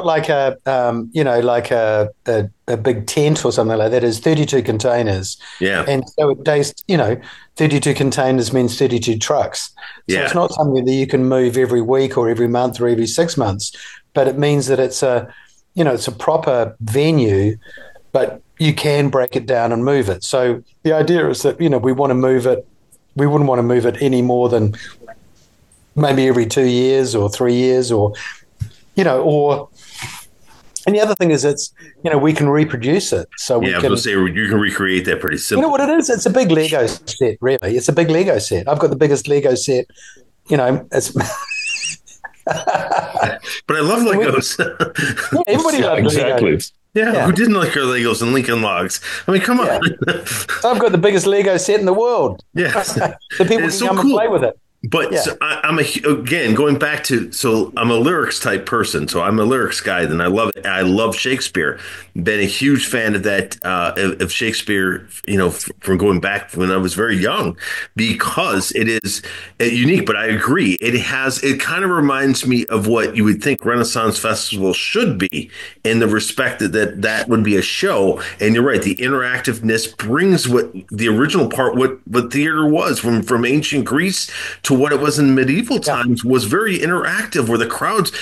a big tent or something like that. It's 32 containers. Yeah. And so it takes, 32 containers means 32 trucks. So it's not something that you can move every week or every month or every 6 months, but it means that it's a proper venue, but you can break it down and move it. So the idea is that, we want to move it. We wouldn't want to move it any more than maybe every 2 years or 3 years or and the other thing is it's, we can reproduce it. So we can say you can recreate that pretty simply. You know what it is? It's a big Lego set, really. It's a big Lego set. I've got the biggest Lego set, it's but I love Legos. Everybody loves Legos. Yeah, who didn't like our Legos and Lincoln Logs? I mean, come on. I've got the biggest Lego set in the world. Yes. The people can come and play with it. But so I'm going back to, so I'm a lyrics type person. So I'm a lyrics guy, and I love it. I love Shakespeare. Been a huge fan of that, of Shakespeare, from going back when I was very young, because it is unique. But I agree, it kind of reminds me of what you would think Renaissance Festival should be, in the respect that would be a show. And you're right, the interactiveness brings what the original part, what theater was from ancient Greece to what it was in medieval times, was very interactive, where the crowds,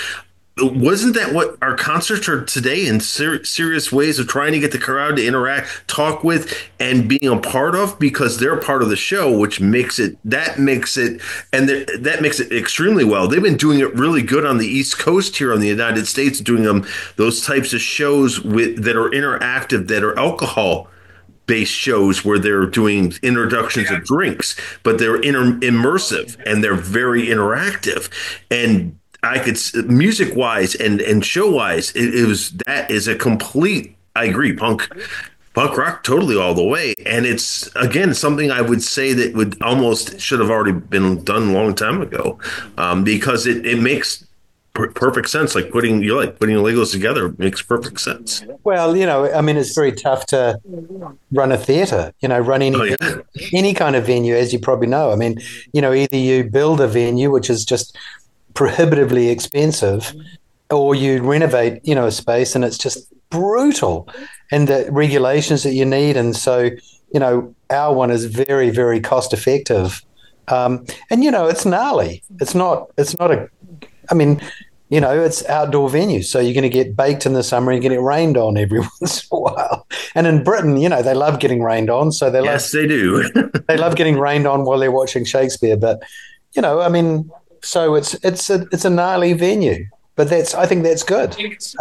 wasn't that what our concerts are today in serious ways of trying to get the crowd to interact, talk with, and being a part of, because they're part of the show, which makes it that makes it extremely well. They've been doing it really good on the East Coast here in the United States, doing those types of shows that are interactive, that are alcohol based shows where they're doing introductions of drinks, but they're immersive and they're very interactive. And I could, music wise and show wise, it was, that is a complete, I agree, punk rock totally all the way. And it's, again, something I would say that would almost should have already been done a long time ago, because it makes perfect sense. Like putting Legos together makes perfect sense. Well, I mean, it's very tough to run a theater, run any kind of venue, as you probably know. I mean, either you build a venue, which is just prohibitively expensive, or you renovate, a space, and it's just brutal, and the regulations that you need. And so, our one is very, very cost effective. And, it's gnarly. It's not I mean, it's outdoor venues, so you're going to get baked in the summer and you're going to get rained on every once in a while. And in Britain, they love getting rained on, so they do. They love getting rained on while they're watching Shakespeare. But I mean, so it's a gnarly venue, but I think that's good.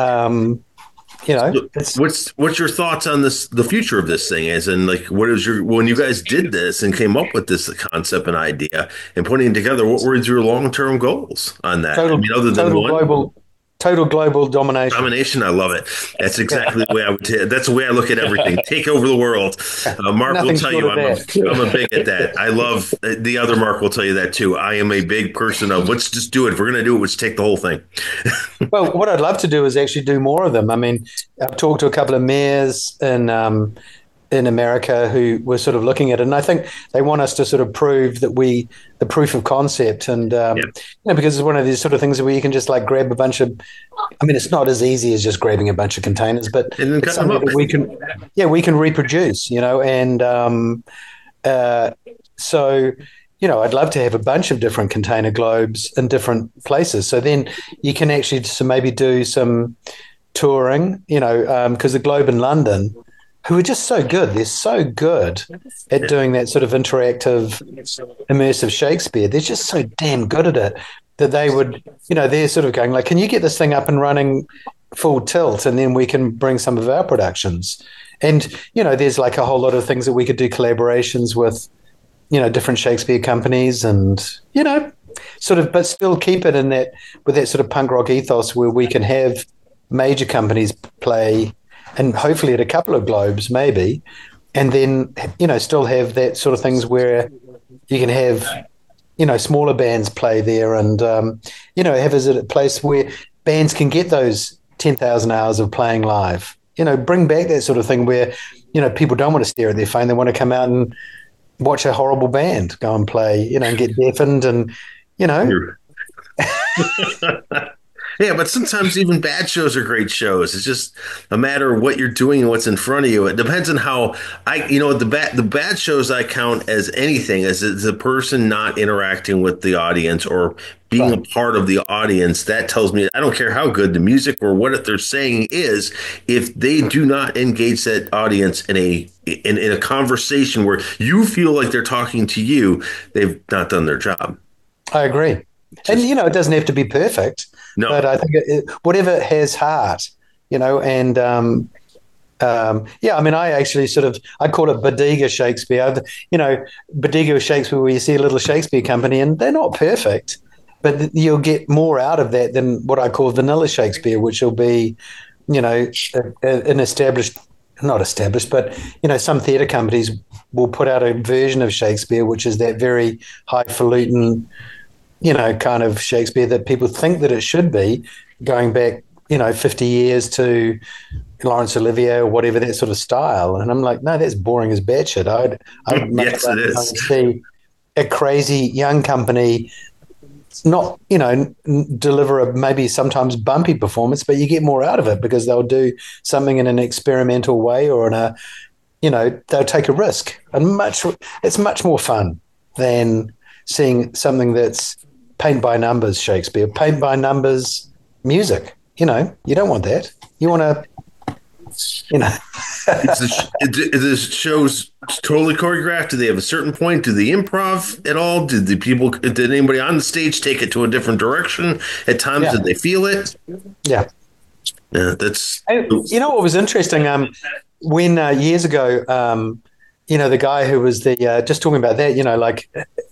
What's your thoughts on this, the future of this thing? As in, like, when you guys did this and came up with this concept and idea and putting it together, what were your long-term goals on that? Total global domination. I love it. That's exactly the way that's the way I look at everything. Take over the world. Mark will tell you I'm a big at that. I love, the other Mark will tell you that too. I am a big person of, let's just do it. If we're going to do it, let's take the whole thing. Well, what I'd love to do is actually do more of them. I mean, I've talked to a couple of mayors in America who were sort of looking at it, and I think they want us to sort of prove that the proof of concept, and because it's one of these sort of things where you can just like grab a bunch of, I mean, it's not as easy as just grabbing a bunch of containers, but it's something that we can reproduce, and so I'd love to have a bunch of different container globes in different places, so then you can actually maybe do some touring, because the Globe in London, who are just so good. They're so good at doing that sort of interactive, immersive Shakespeare. They're just so damn good at it that they would, they're sort of going like, can you get this thing up and running full tilt, and then we can bring some of our productions. And, there's like a whole lot of things that we could do collaborations with, different Shakespeare companies and, sort of, but still keep it in that, with that sort of punk rock ethos where we can have major companies play, and hopefully at a couple of Globes maybe, and then, still have that sort of things where you can have, smaller bands play there, and, have a place where bands can get those 10,000 hours of playing live. Bring back that sort of thing where, people don't want to stare at their phone. They want to come out and watch a horrible band go and play, and get deafened and, Yeah, but sometimes even bad shows are great shows. It's just a matter of what you're doing and what's in front of you. It depends on how the bad shows I count as anything, as the person not interacting with the audience or being a part of the audience. That tells me, I don't care how good the music or what they're saying is, if they do not engage that audience in a conversation where you feel like they're talking to you, they've not done their job. I agree. And, it doesn't have to be perfect. No. But I think whatever has heart, and I mean, I actually I call it Bodega Shakespeare. Bodega Shakespeare, where you see a little Shakespeare company, and they're not perfect, but you'll get more out of that than what I call vanilla Shakespeare, which will be, an established, not established, but, some theatre companies will put out a version of Shakespeare, which is that very highfalutin, kind of Shakespeare that people think that it should be, going back, 50 years to Laurence Olivier or whatever, that sort of style. And I'm like, no, that's boring as batshit. I'd yes, it is. See a crazy young company not, deliver a maybe sometimes bumpy performance, but you get more out of it because they'll do something in an experimental way or in a, they'll take a risk. And it's much more fun than seeing something that's paint by numbers Shakespeare. Paint by numbers, music. You know, you don't want that. You want to, you know. The show's totally choreographed? Do they have a certain point? Do they improv at all? Did anybody on the stage take it to a different direction? At times, Yeah. did they feel it? Yeah. Yeah, that's. You know what was interesting? When years ago, you know, the guy who was just talking about that, you know, like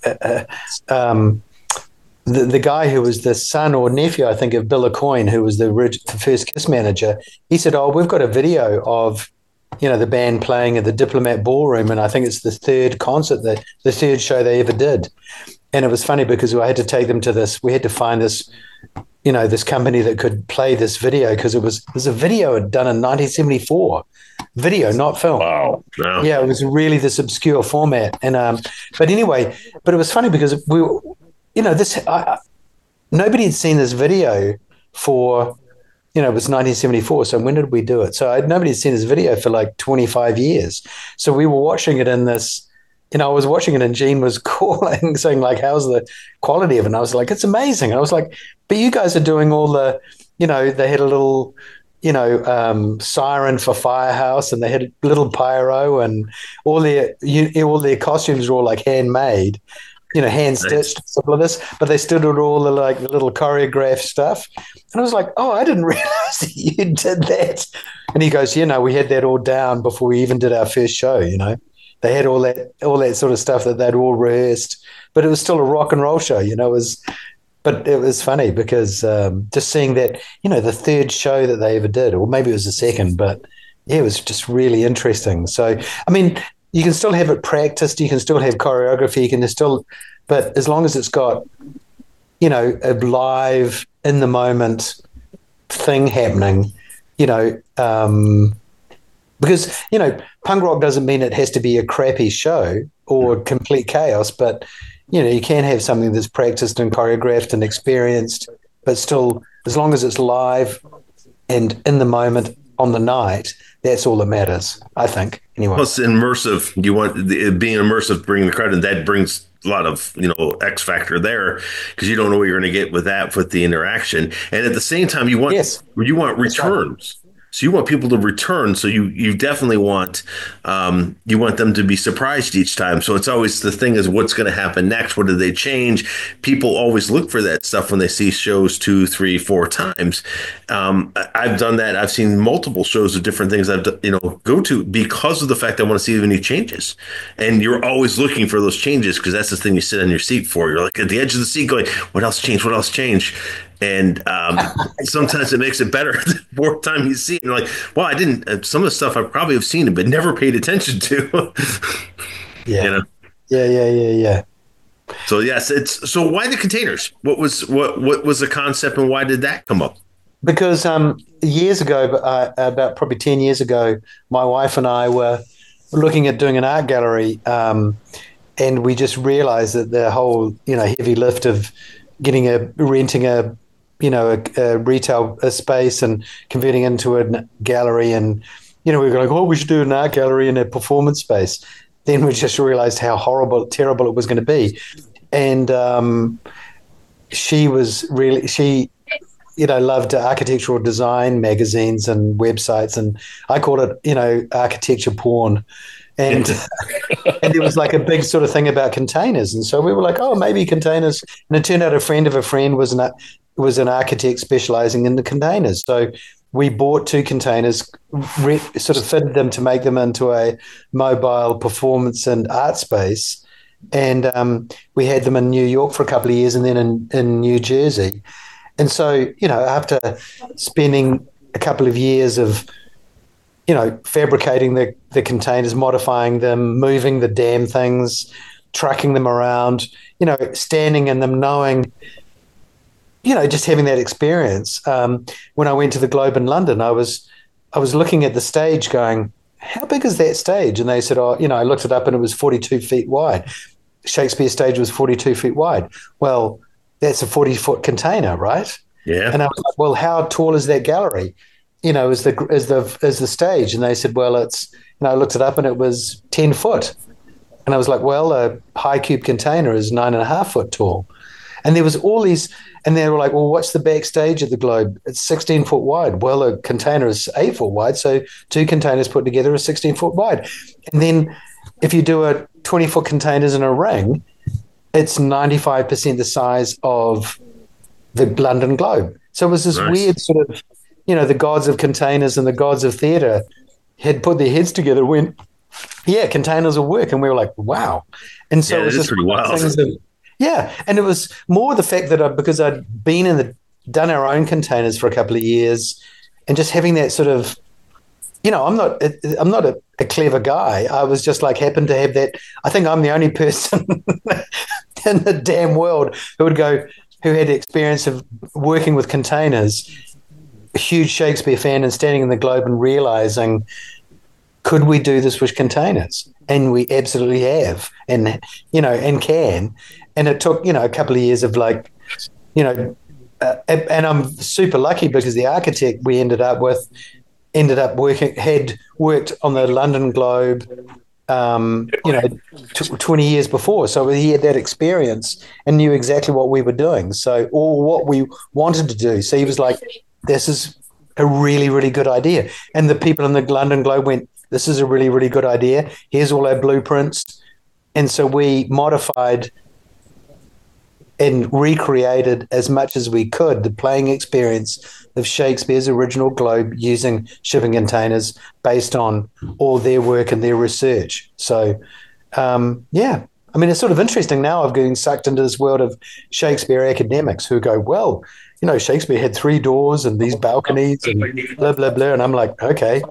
the guy who was the son or nephew, I think, of Bill Aucoin, who was the first Kiss manager, he said, "Oh, we've got a video of, you know, the band playing at the Diplomat Ballroom, and I think it's the third concert, the third show they ever did." And it was funny because I had to take them to this. We had to find this, you know, this company that could play this video because it was a video done in 1974, video, not film. Wow. Wow. Yeah, it was really this obscure format. And but anyway, but it was funny because we, you know, nobody had seen this video for, you know, it was 1974. So when did we do it? So nobody had seen this video for like 25 years. So we were watching it in this. You know, I was watching it and Gene was calling, saying like, "How's the quality of it?" And I was like, "It's amazing." And I was like, "But you guys are doing all the, you know, they had a little, you know, siren for Firehouse, and they had a little pyro, and all their costumes were all like handmade, you know, hand stitched, all of this. But they still did all the like the little choreographed stuff." And I was like, "Oh, I didn't realize that you did that." And he goes, "You know, we had that all down before we even did our first show. You know." They had all that sort of stuff that they'd all rehearsed, but it was still a rock and roll show, you know. But it was funny because just seeing that, you know, the third show that they ever did, or maybe it was the second, but yeah, it was just really interesting. So, I mean, you can still have it practiced, you can still have choreography, you can still, but as long as it's got, you know, a live in the moment thing happening, you know. Because, you know, punk rock doesn't mean it has to be a crappy show or complete chaos, but, you know, you can have something that's practiced and choreographed and experienced, but still, as long as it's live and in the moment on the night, that's all that matters, I think, anyway. Plus, immersive. You want being immersive, bringing the crowd, and that brings a lot of, you know, X factor there because you don't know what you're going to get with the interaction, and at the same time, you want returns. So you want people to return. So you definitely want you want them to be surprised each time. So it's always the thing is what's going to happen next? What do they change? People always look for that stuff when they see shows 2, 3, 4 times. I've done that. I've seen multiple shows of different things I've go to because of the fact I want to see any changes. And you're always looking for those changes because that's the thing you sit on your seat for. You're like at the edge of the seat going, what else changed? What else changed? And sometimes it makes it better the fourth time you see it. You're like, well, I didn't. Some of the stuff I probably have seen but never paid attention to. Yeah. You know? Yeah. So yes, so why the containers? What was the concept and why did that come up? Because years ago, about probably 10 years ago, my wife and I were looking at doing an art gallery, and we just realized that the whole heavy lift of renting a retail space and converting into a gallery, and we were like, oh, we should do an art gallery in a performance space. Then we just realized how terrible it was going to be. And she loved architectural design magazines and websites, and I called it, architecture porn. And and there was like a big sort of thing about containers. And so we were like, oh, maybe containers. And it turned out a friend of a friend was an architect specializing in the containers. So we bought 2 containers, sort of fitted them to make them into a mobile performance and art space. And we had them in New York for a couple of years and then in New Jersey. And so, after spending a couple of years of, fabricating the containers, modifying them, moving the damn things, trucking them around, standing in them, knowing, just having that experience. When I went to the Globe in London, I was looking at the stage going, how big is that stage? And they said, I looked it up and it was 42 feet wide. Shakespeare stage was 42 feet wide. Well, that's a 40-foot container, right? Yeah. And I was like, well, how tall is that gallery? Is the stage? And they said, well, it's, I looked it up and it was 10 foot. And I was like, well, a high cube container is 9.5 foot tall. And there was all these, and they were like, well, what's the backstage of the globe? It's 16 foot wide. Well, a container is 8 foot wide, so 2 containers put together is 16 foot wide. And then if you do a 20-foot containers in a ring, it's 95% the size of the London Globe. So it was this weird sort of, the gods of containers and the gods of theatre had put their heads together and went, yeah, containers will work. And we were like, wow. And so it was just pretty wild. And it was more the fact that because I'd been done our own containers for a couple of years, and just having that sort of, I'm not a clever guy. I was just like happened to have that. I think I'm the only person in the damn world who had the experience of working with containers, a huge Shakespeare fan, and standing in the Globe and realizing, could we do this with containers? And we absolutely have, and can. And it took, a couple of years of and I'm super lucky because the architect we ended up had worked on the London Globe, 20 years before. So he had that experience and knew exactly what we were doing. Or what we wanted to do. So he was like, this is a really, really good idea. And the people in the London Globe went, this is a really, really good idea. Here's all our blueprints. And so we modified and recreated as much as we could the playing experience of Shakespeare's original Globe using shipping containers based on all their work and their research. So, it's sort of interesting now of getting sucked into this world of Shakespeare academics who go, well, Shakespeare had 3 doors and these balconies and blah, blah, blah. And I'm like, okay.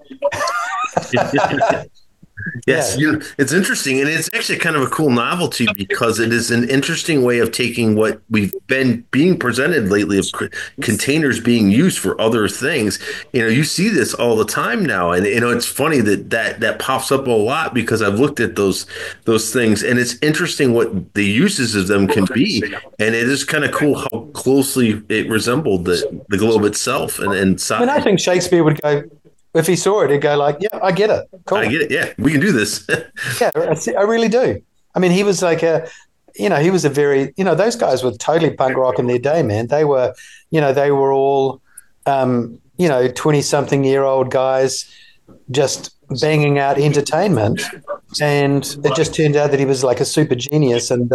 Yes, it's interesting, and it's actually kind of a cool novelty because it is an interesting way of taking what we've been being presented lately of containers being used for other things. You see this all the time now, and it's funny that pops up a lot because I've looked at those things, and it's interesting what the uses of them can be, and it is kind of cool how closely it resembled the globe itself and size. I think Shakespeare would go. If he saw it, he'd go like, yeah, I get it. Cool. I get it. Yeah, we can do this. Yeah, I really do. I mean, he was like he was a very, those guys were totally punk rock in their day, man. They were, they were all, 20-something-year-old guys just banging out entertainment. And it just turned out that he was like a super genius and,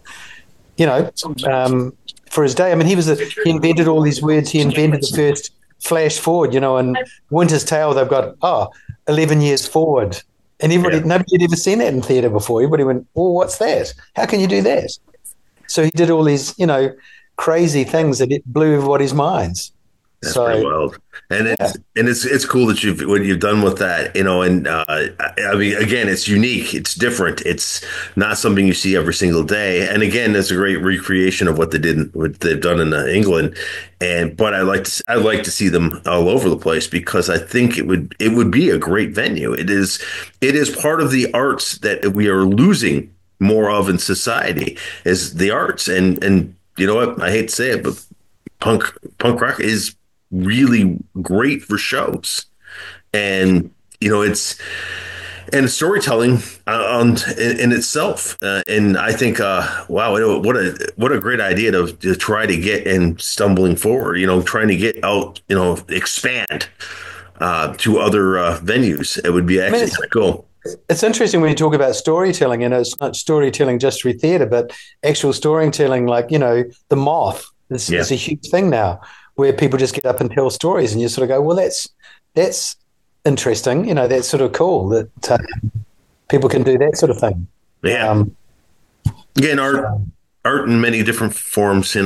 for his day. I mean, he invented all these words. He invented the first flash forward, in Winter's Tale, they've got 11 years forward, and nobody had ever seen that in theatre before. Everybody went, "Oh, what's that? How can you do that?" So he did all these, crazy things that it blew everybody's minds. That's pretty wild, and it's cool that what you've done with that, and I mean, again, it's unique, it's different, it's not something you see every single day, and again, that's a great recreation of what they've done in England, but I like to see them all over the place because I think it would be a great venue. It is part of the arts that we are losing more of in society is the arts, and you know what, I hate to say it, but punk rock is really great for shows, and it's storytelling in itself, and I think wow, what a great idea to try to get and stumbling forward, trying to get out, expand to other venues. It would be actually cool. It's interesting when you talk about storytelling, it's not storytelling just through theatre, but actual storytelling, like The Moth is a huge thing now, where people just get up and tell stories, and you sort of go, well, that's interesting. That's sort of cool that people can do that sort of thing. Yeah. Again, art in many different forms,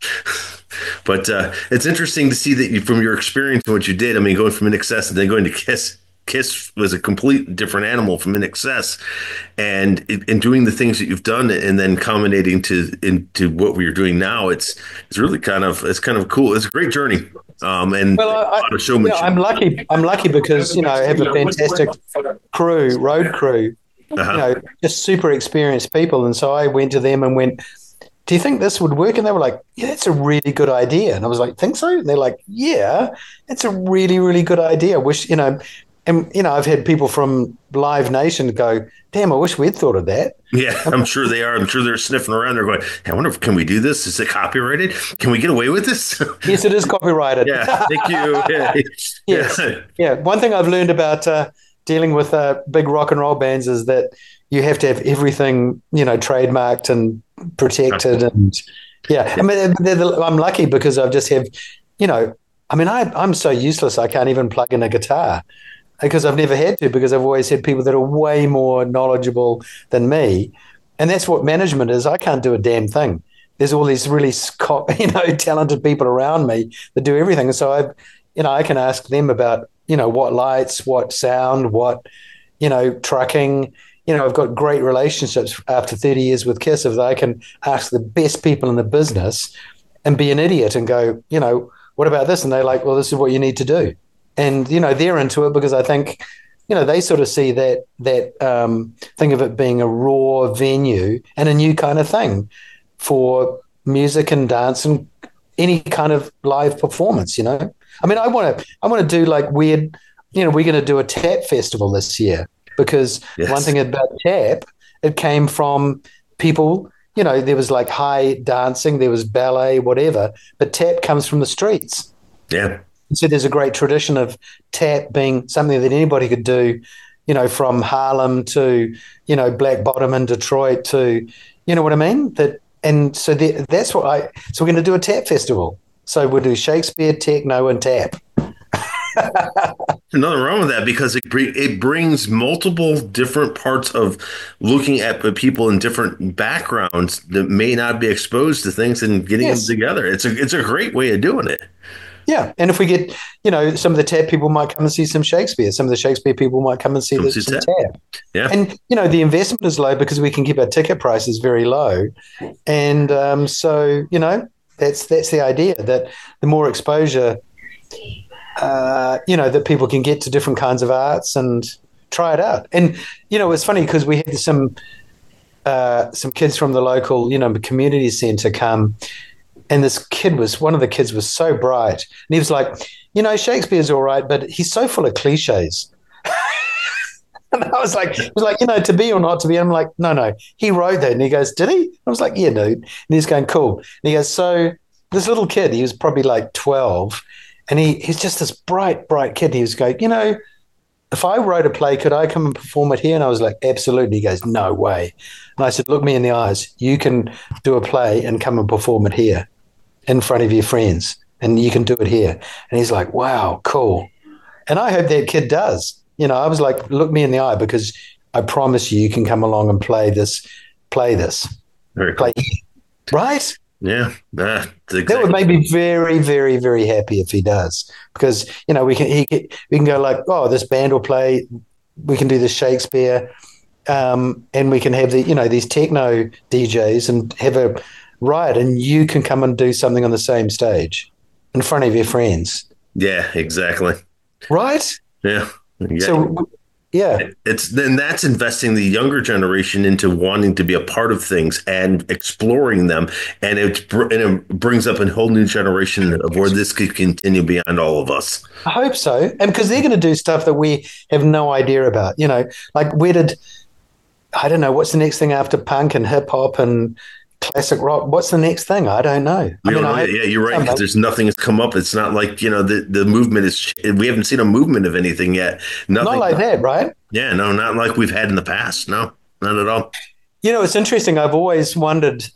But it's interesting to see that from your experience and what you did. I mean, going from INXS and then going to KISS. KISS was a complete different animal from INXS, and in doing the things that you've done, and then culminating into what we are doing now, it's really kind of cool. It's a great journey, and a lot of showmanship. I'm lucky because I have a fantastic road crew, just super experienced people, and so I went to them and went, do you think this would work? And they were like, yeah, that's a really good idea. And I was like, think so? And they're like, yeah, it's a really, really good idea. Wish, And, I've had people from Live Nation go, damn, I wish we'd thought of that. Yeah, I'm sure they are. I'm sure they're sniffing around. They're going, hey, I wonder if can we do this? Is it copyrighted? Can we get away with this? Yes, it is copyrighted. Yeah, thank you. Yes. Yeah. One thing I've learned about dealing with big rock and roll bands is that you have to have everything, trademarked and protected. And I mean, I'm lucky because I just have, I'm so useless. I can't even plug in a guitar because I've never had to, because I've always had people that are way more knowledgeable than me. And that's what management is. I can't do a damn thing. There's all these really, talented people around me that do everything. And so I can ask them about, what lights, what sound, what, trucking. I've got great relationships after 30 years with Kiss. If I can ask the best people in the business and be an idiot and go, what about this? And they're like, well, this is what you need to do. And, they're into it because I think, they sort of see that thing of it being a raw venue and a new kind of thing for music and dance and any kind of live performance, I mean, I want to do like weird, we're going to do a tap festival this year because one thing about tap, it came from people, there was like high dancing, there was ballet, whatever, but tap comes from the streets. Yeah. So there's a great tradition of tap being something that anybody could do, from Harlem to, Black Bottom in Detroit to, you know what I mean? So we're going to do a tap festival. So we'll do Shakespeare, techno, and tap. Nothing wrong with that because it brings multiple different parts of looking at people in different backgrounds that may not be exposed to things and getting them together. It's a great way of doing it. Yeah, and if we get, some of the tap people might come and see some Shakespeare. Some of the Shakespeare people might come and see some tap. Yeah, and the investment is low because we can keep our ticket prices very low, and so that's the idea, that the more exposure, that people can get to different kinds of arts and try it out. And it's funny because we had some kids from the local community centre come. And one of the kids was so bright. And he was like, Shakespeare's all right, but he's so full of cliches. And I was like, to be or not to be. I'm like, no, he wrote that. And he goes, did he? I was like, yeah, dude. And he's going, cool. And he goes, so this little kid, he was probably like 12. And he's just this bright kid. And he was going, if I wrote a play, could I come and perform it here? And I was like, absolutely. He goes, no way. And I said, look me in the eyes. You can do a play and come and perform it here in front of your friends, and you can do it here. And he's like, wow, cool. And I hope that kid does. I was like, look me in the eye, because I promise you can come along and play this. Very cool. Right? Yeah. That would make me very, very, very happy if he does, because, we can go like, oh, this band will play, we can do this Shakespeare, and we can have these techno DJs and have a riot, and you can come and do something on the same stage in front of your friends. Yeah, exactly. Right? Yeah. So, yeah. That's investing the younger generation into wanting to be a part of things and exploring them. And it brings up a whole new generation of where this could continue beyond all of us. I hope so. And because they're going to do stuff that we have no idea about, like I don't know, what's the next thing after punk and hip hop and classic rock? What's the next thing? I don't know. You're right. Because there's nothing has come up. It's not like the movement is. We haven't seen a movement of anything yet. Nothing. Not like that, right? Yeah, no, not like we've had in the past. No, not at all. It's interesting. I've always wondered,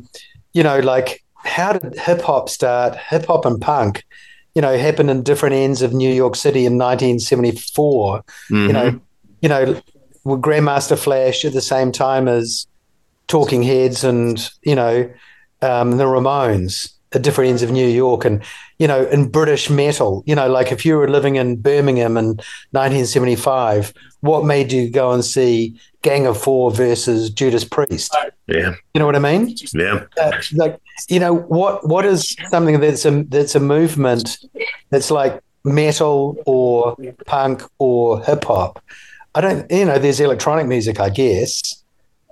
like how did hip hop start? Hip hop and punk, happened in different ends of New York City in 1974. Mm-hmm. With Grandmaster Flash at the same time as Talking Heads and, the Ramones at different ends of New York, and, in British metal, like if you were living in Birmingham in 1975, what made you go and see Gang of Four versus Judas Priest? Yeah. You know what I mean? Yeah. What is something that's a movement that's like metal or punk or hip hop? I don't, there's electronic music, I guess.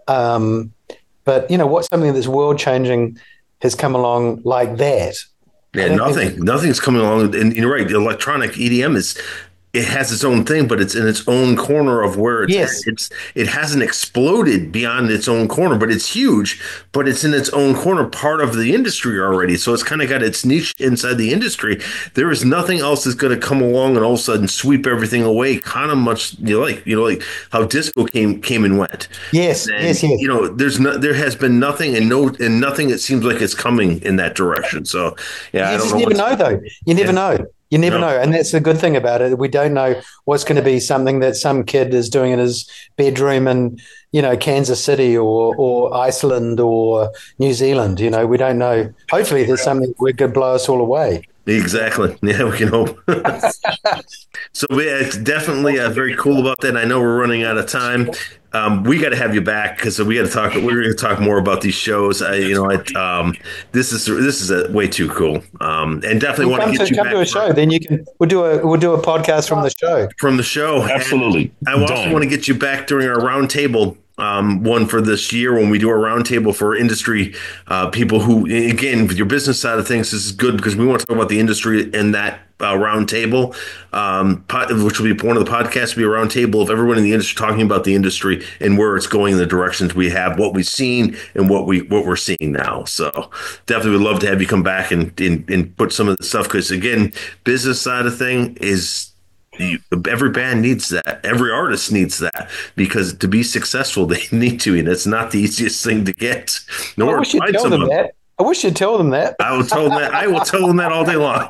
But, what's something that's world changing has come along like that? Yeah, nothing's coming along. And you're right. The electronic EDM it has its own thing, but it's in its own corner of where it's Yes. at. It hasn't exploded beyond its own corner, but it's huge, but it's in its own corner, part of the industry already. So it's kind of got its niche inside the industry. There is nothing else that's going to come along and all of a sudden sweep everything away, kind of much like how disco came and went. Yes, And, yes, yes. there has been nothing and nothing. It seems like it's coming in that direction. So yeah, I You don't just know. never know, though. You never know. You never No. know. And that's the good thing about it. We don't know what's going to be something that some kid is doing in his bedroom in, Kansas City or Iceland or New Zealand. We don't know. Hopefully there's something that could blow us all away. Exactly. Yeah, we can hope. So it's definitely very cool about that. I know we're running out of time. We got to have you back because we got to talk. We're going to talk more about these shows. This is way too cool. And definitely want to get you come back to a show. Then we'll do a podcast from the show. from the show. Absolutely. And I also Done. want to get you back during our roundtable. One for this year when we do a roundtable for industry people who, again, with your business side of things, this is good because we want to talk about the industry in that roundtable, which will be one of the podcasts. Will be a roundtable of everyone in the industry talking about the industry and where it's going in the directions we have, what we've seen, and what we're seeing now. So definitely would love to have you come back and put some of the stuff because again, business side of thing is. Every band needs that. Every artist needs that because to be successful, they need to, and it's not the easiest thing to get. I wish you'd tell them that. I wish you'd tell them that. I will tell them that. I will tell them that all day long.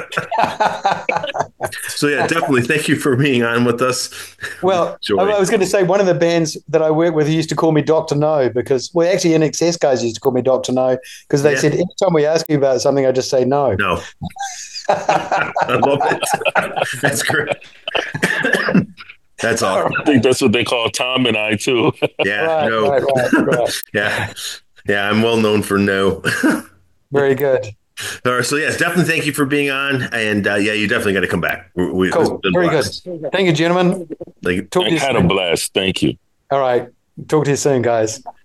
So yeah, definitely. Thank you for being on with us. Well, Joy. I was going to say one of the bands that I work with used to call me Dr. No because, well, actually, NXS guys used to call me Dr. No because they said every time we ask you about something, I just say no. No. I love it. That's great. That's all. I think that's what they call Tom and I too. Yeah. Right. Yeah. I'm well known for no. Very good. All right. So yes, definitely thank you for being on, and you definitely got to come back. Cool. Very good. Thank you, gentlemen. Like, Talk to you I had a soon. blast. Thank you. All right. Talk to you soon, guys.